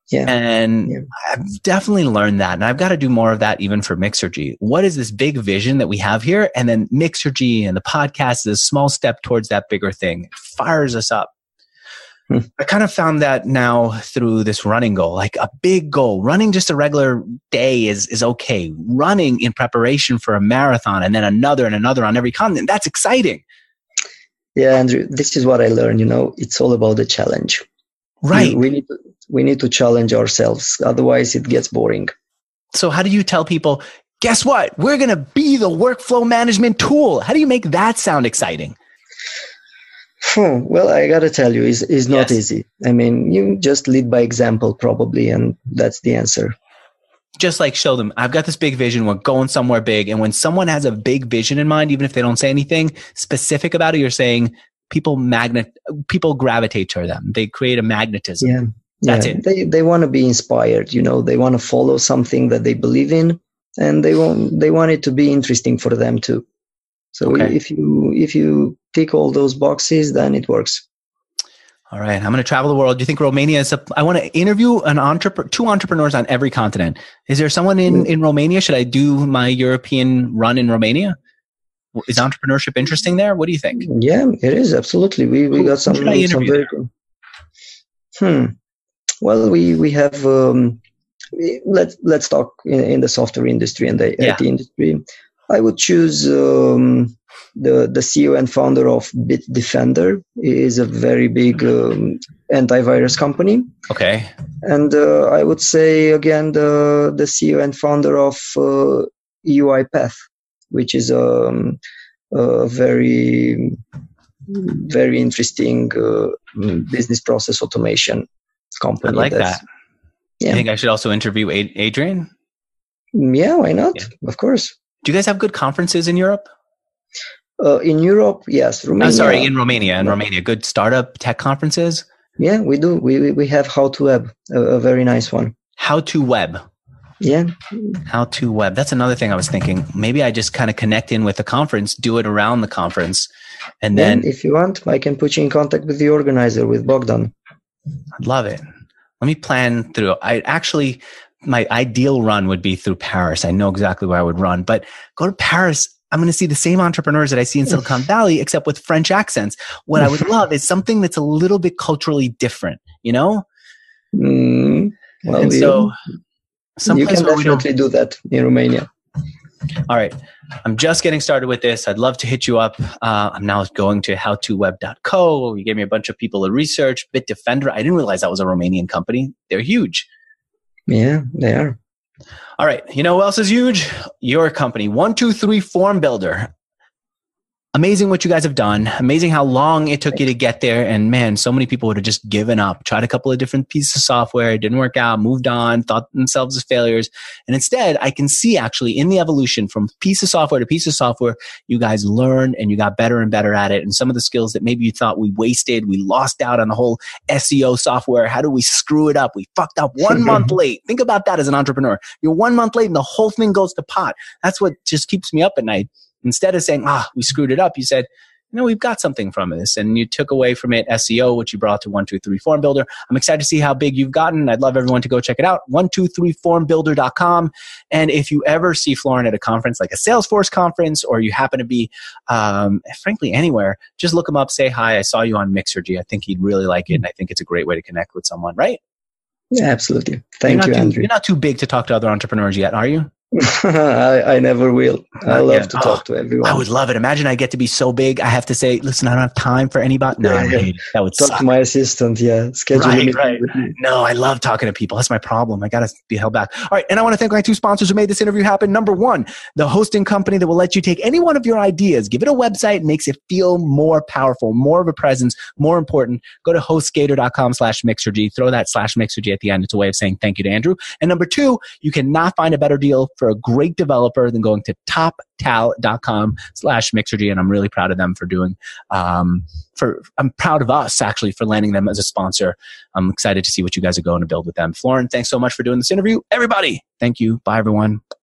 [SPEAKER 2] Yeah.
[SPEAKER 1] And
[SPEAKER 2] yeah.
[SPEAKER 1] I've definitely learned that. And I've got to do more of that even for Mixergy. What is this big vision that we have here? And then Mixergy and the podcast is a small step towards that bigger thing. It fires us up. Hmm. I kind of found that now through this running goal, like a big goal. Running just a regular day is, is okay. Running in preparation for a marathon and then another and another on every continent, that's exciting.
[SPEAKER 2] Yeah, Andrew, this is what I learned, you know, it's all about the challenge.
[SPEAKER 1] Right.
[SPEAKER 2] We, we need to, we need to challenge ourselves. Otherwise it gets boring.
[SPEAKER 1] So how do you tell people, guess what? We're going to be the workflow management tool. How do you make that sound exciting?
[SPEAKER 2] Hmm, well, I got to tell you, it's, it's not
[SPEAKER 1] yes.
[SPEAKER 2] easy. I mean, you just lead by example probably, and that's the answer.
[SPEAKER 1] Just like show them, I've got this big vision. We're going somewhere big. And when someone has a big vision in mind, even if they don't say anything specific about it, you're saying people magnet, people gravitate to them. They create a magnetism.
[SPEAKER 2] Yeah.
[SPEAKER 1] That's
[SPEAKER 2] yeah.
[SPEAKER 1] it.
[SPEAKER 2] They they want to be inspired, you know, they want to follow something that they believe in, and they want they want it to be interesting for them too. So okay. if you if you tick all those boxes, then it works.
[SPEAKER 1] All right, I'm going to travel the world. Do you think Romania is a, I want to interview an entrepreneur, two entrepreneurs on every continent. Is there someone in, in Romania? Should I do my European run in Romania? Is entrepreneurship interesting there? What do you think?
[SPEAKER 2] Yeah, it is. Absolutely. We we got some, some very cool. Hmm. Well, we, we have, um, we, let's, let's talk in, in the software industry and the yeah. I T industry. I would choose, um, The, the C E O and founder of Bitdefender. Is a very big um, antivirus company.
[SPEAKER 1] Okay.
[SPEAKER 2] And uh, I would say, again, the, the C E O and founder of uh, UiPath, which is um, a very, very interesting uh, business process automation company.
[SPEAKER 1] I like that.
[SPEAKER 2] Yeah.
[SPEAKER 1] You think I should also interview Adrian?
[SPEAKER 2] Yeah, why not?
[SPEAKER 1] Yeah.
[SPEAKER 2] Of course.
[SPEAKER 1] Do you guys have good conferences in Europe?
[SPEAKER 2] Uh, in Europe, yes. Romania,
[SPEAKER 1] I'm sorry, in Romania. In Romania, good startup tech conferences?
[SPEAKER 2] Yeah, we do. We we have How to Web, a, a very nice one.
[SPEAKER 1] How to Web.
[SPEAKER 2] Yeah.
[SPEAKER 1] How to Web. That's another thing I was thinking. Maybe I just kind of connect in with the conference, do it around the conference. And then
[SPEAKER 2] yeah, if you want, I can put you in contact with the organizer, with Bogdan.
[SPEAKER 1] I'd love it. Let me plan through. I actually, my ideal run would be through Paris. I know exactly where I would run, but go to Paris. I'm going to see the same entrepreneurs that I see in Silicon Valley, except with French accents. What I would love is something that's a little bit culturally different, you know?
[SPEAKER 2] Mm, well,
[SPEAKER 1] and
[SPEAKER 2] you,
[SPEAKER 1] so
[SPEAKER 2] you can definitely do that in Romania.
[SPEAKER 1] All right. I'm just getting started with this. I'd love to hit you up. Uh, I'm now going to how to web dot co. You gave me a bunch of people to research. Bitdefender. I didn't realize that was a Romanian company. They're huge.
[SPEAKER 2] Yeah, they are.
[SPEAKER 1] All right. You know who else is huge? Your company, one two three Form Builder. Amazing what you guys have done. Amazing how long it took you to get there. And man, so many people would have just given up, tried a couple of different pieces of software, it didn't work out, moved on, thought themselves as failures. And instead, I can see actually in the evolution from piece of software to piece of software, you guys learned and you got better and better at it. And some of the skills that maybe you thought we wasted, we lost out on the whole S E O software. How do we screw it up? We fucked up one month late. Think about that as an entrepreneur. You're one month late and the whole thing goes to pot. That's what just keeps me up at night. Instead of saying, ah, we screwed it up, you said, you know, we've got something from this. And you took away from it S E O, which you brought to one two three Form Builder. I'm excited to see how big you've gotten. I'd love everyone to go check it out, one two three form builder dot com. And if you ever see Florin at a conference like a Salesforce conference, or you happen to be, um, frankly, anywhere, just look him up, say hi. I saw you on Mixergy. I think he'd really like it. And I think it's a great way to connect with someone, right?
[SPEAKER 2] Yeah, absolutely. Thank you,
[SPEAKER 1] too,
[SPEAKER 2] Andrew.
[SPEAKER 1] You're not too big to talk to other entrepreneurs yet, are you?
[SPEAKER 2] I, I never will. I love
[SPEAKER 1] yet.
[SPEAKER 2] to
[SPEAKER 1] oh,
[SPEAKER 2] talk to everyone.
[SPEAKER 1] I would love it. Imagine I get to be so big, I have to say, listen, I don't have time for anybody. No,
[SPEAKER 2] yeah.
[SPEAKER 1] that would
[SPEAKER 2] talk
[SPEAKER 1] suck.
[SPEAKER 2] to my assistant. Yeah, schedule
[SPEAKER 1] right,
[SPEAKER 2] me.
[SPEAKER 1] Right. No, I love talking to people. That's my problem. I got to be held back. All right, and I want to thank my two sponsors who made this interview happen. Number one, the hosting company that will let you take any one of your ideas, give it a website, makes it feel more powerful, more of a presence, more important. Go to hostgator dot com slash Mixergy. Throw that slash Mixergy at the end. It's a way of saying thank you to Andrew. And number two, you cannot find a better deal for a great developer than going to toptal dot com slash Mixergy. And I'm really proud of them for doing, um, for, I'm proud of us actually for landing them as a sponsor. I'm excited to see what you guys are going to build with them. Florin, thanks so much for doing this interview. Everybody, thank you. Bye everyone.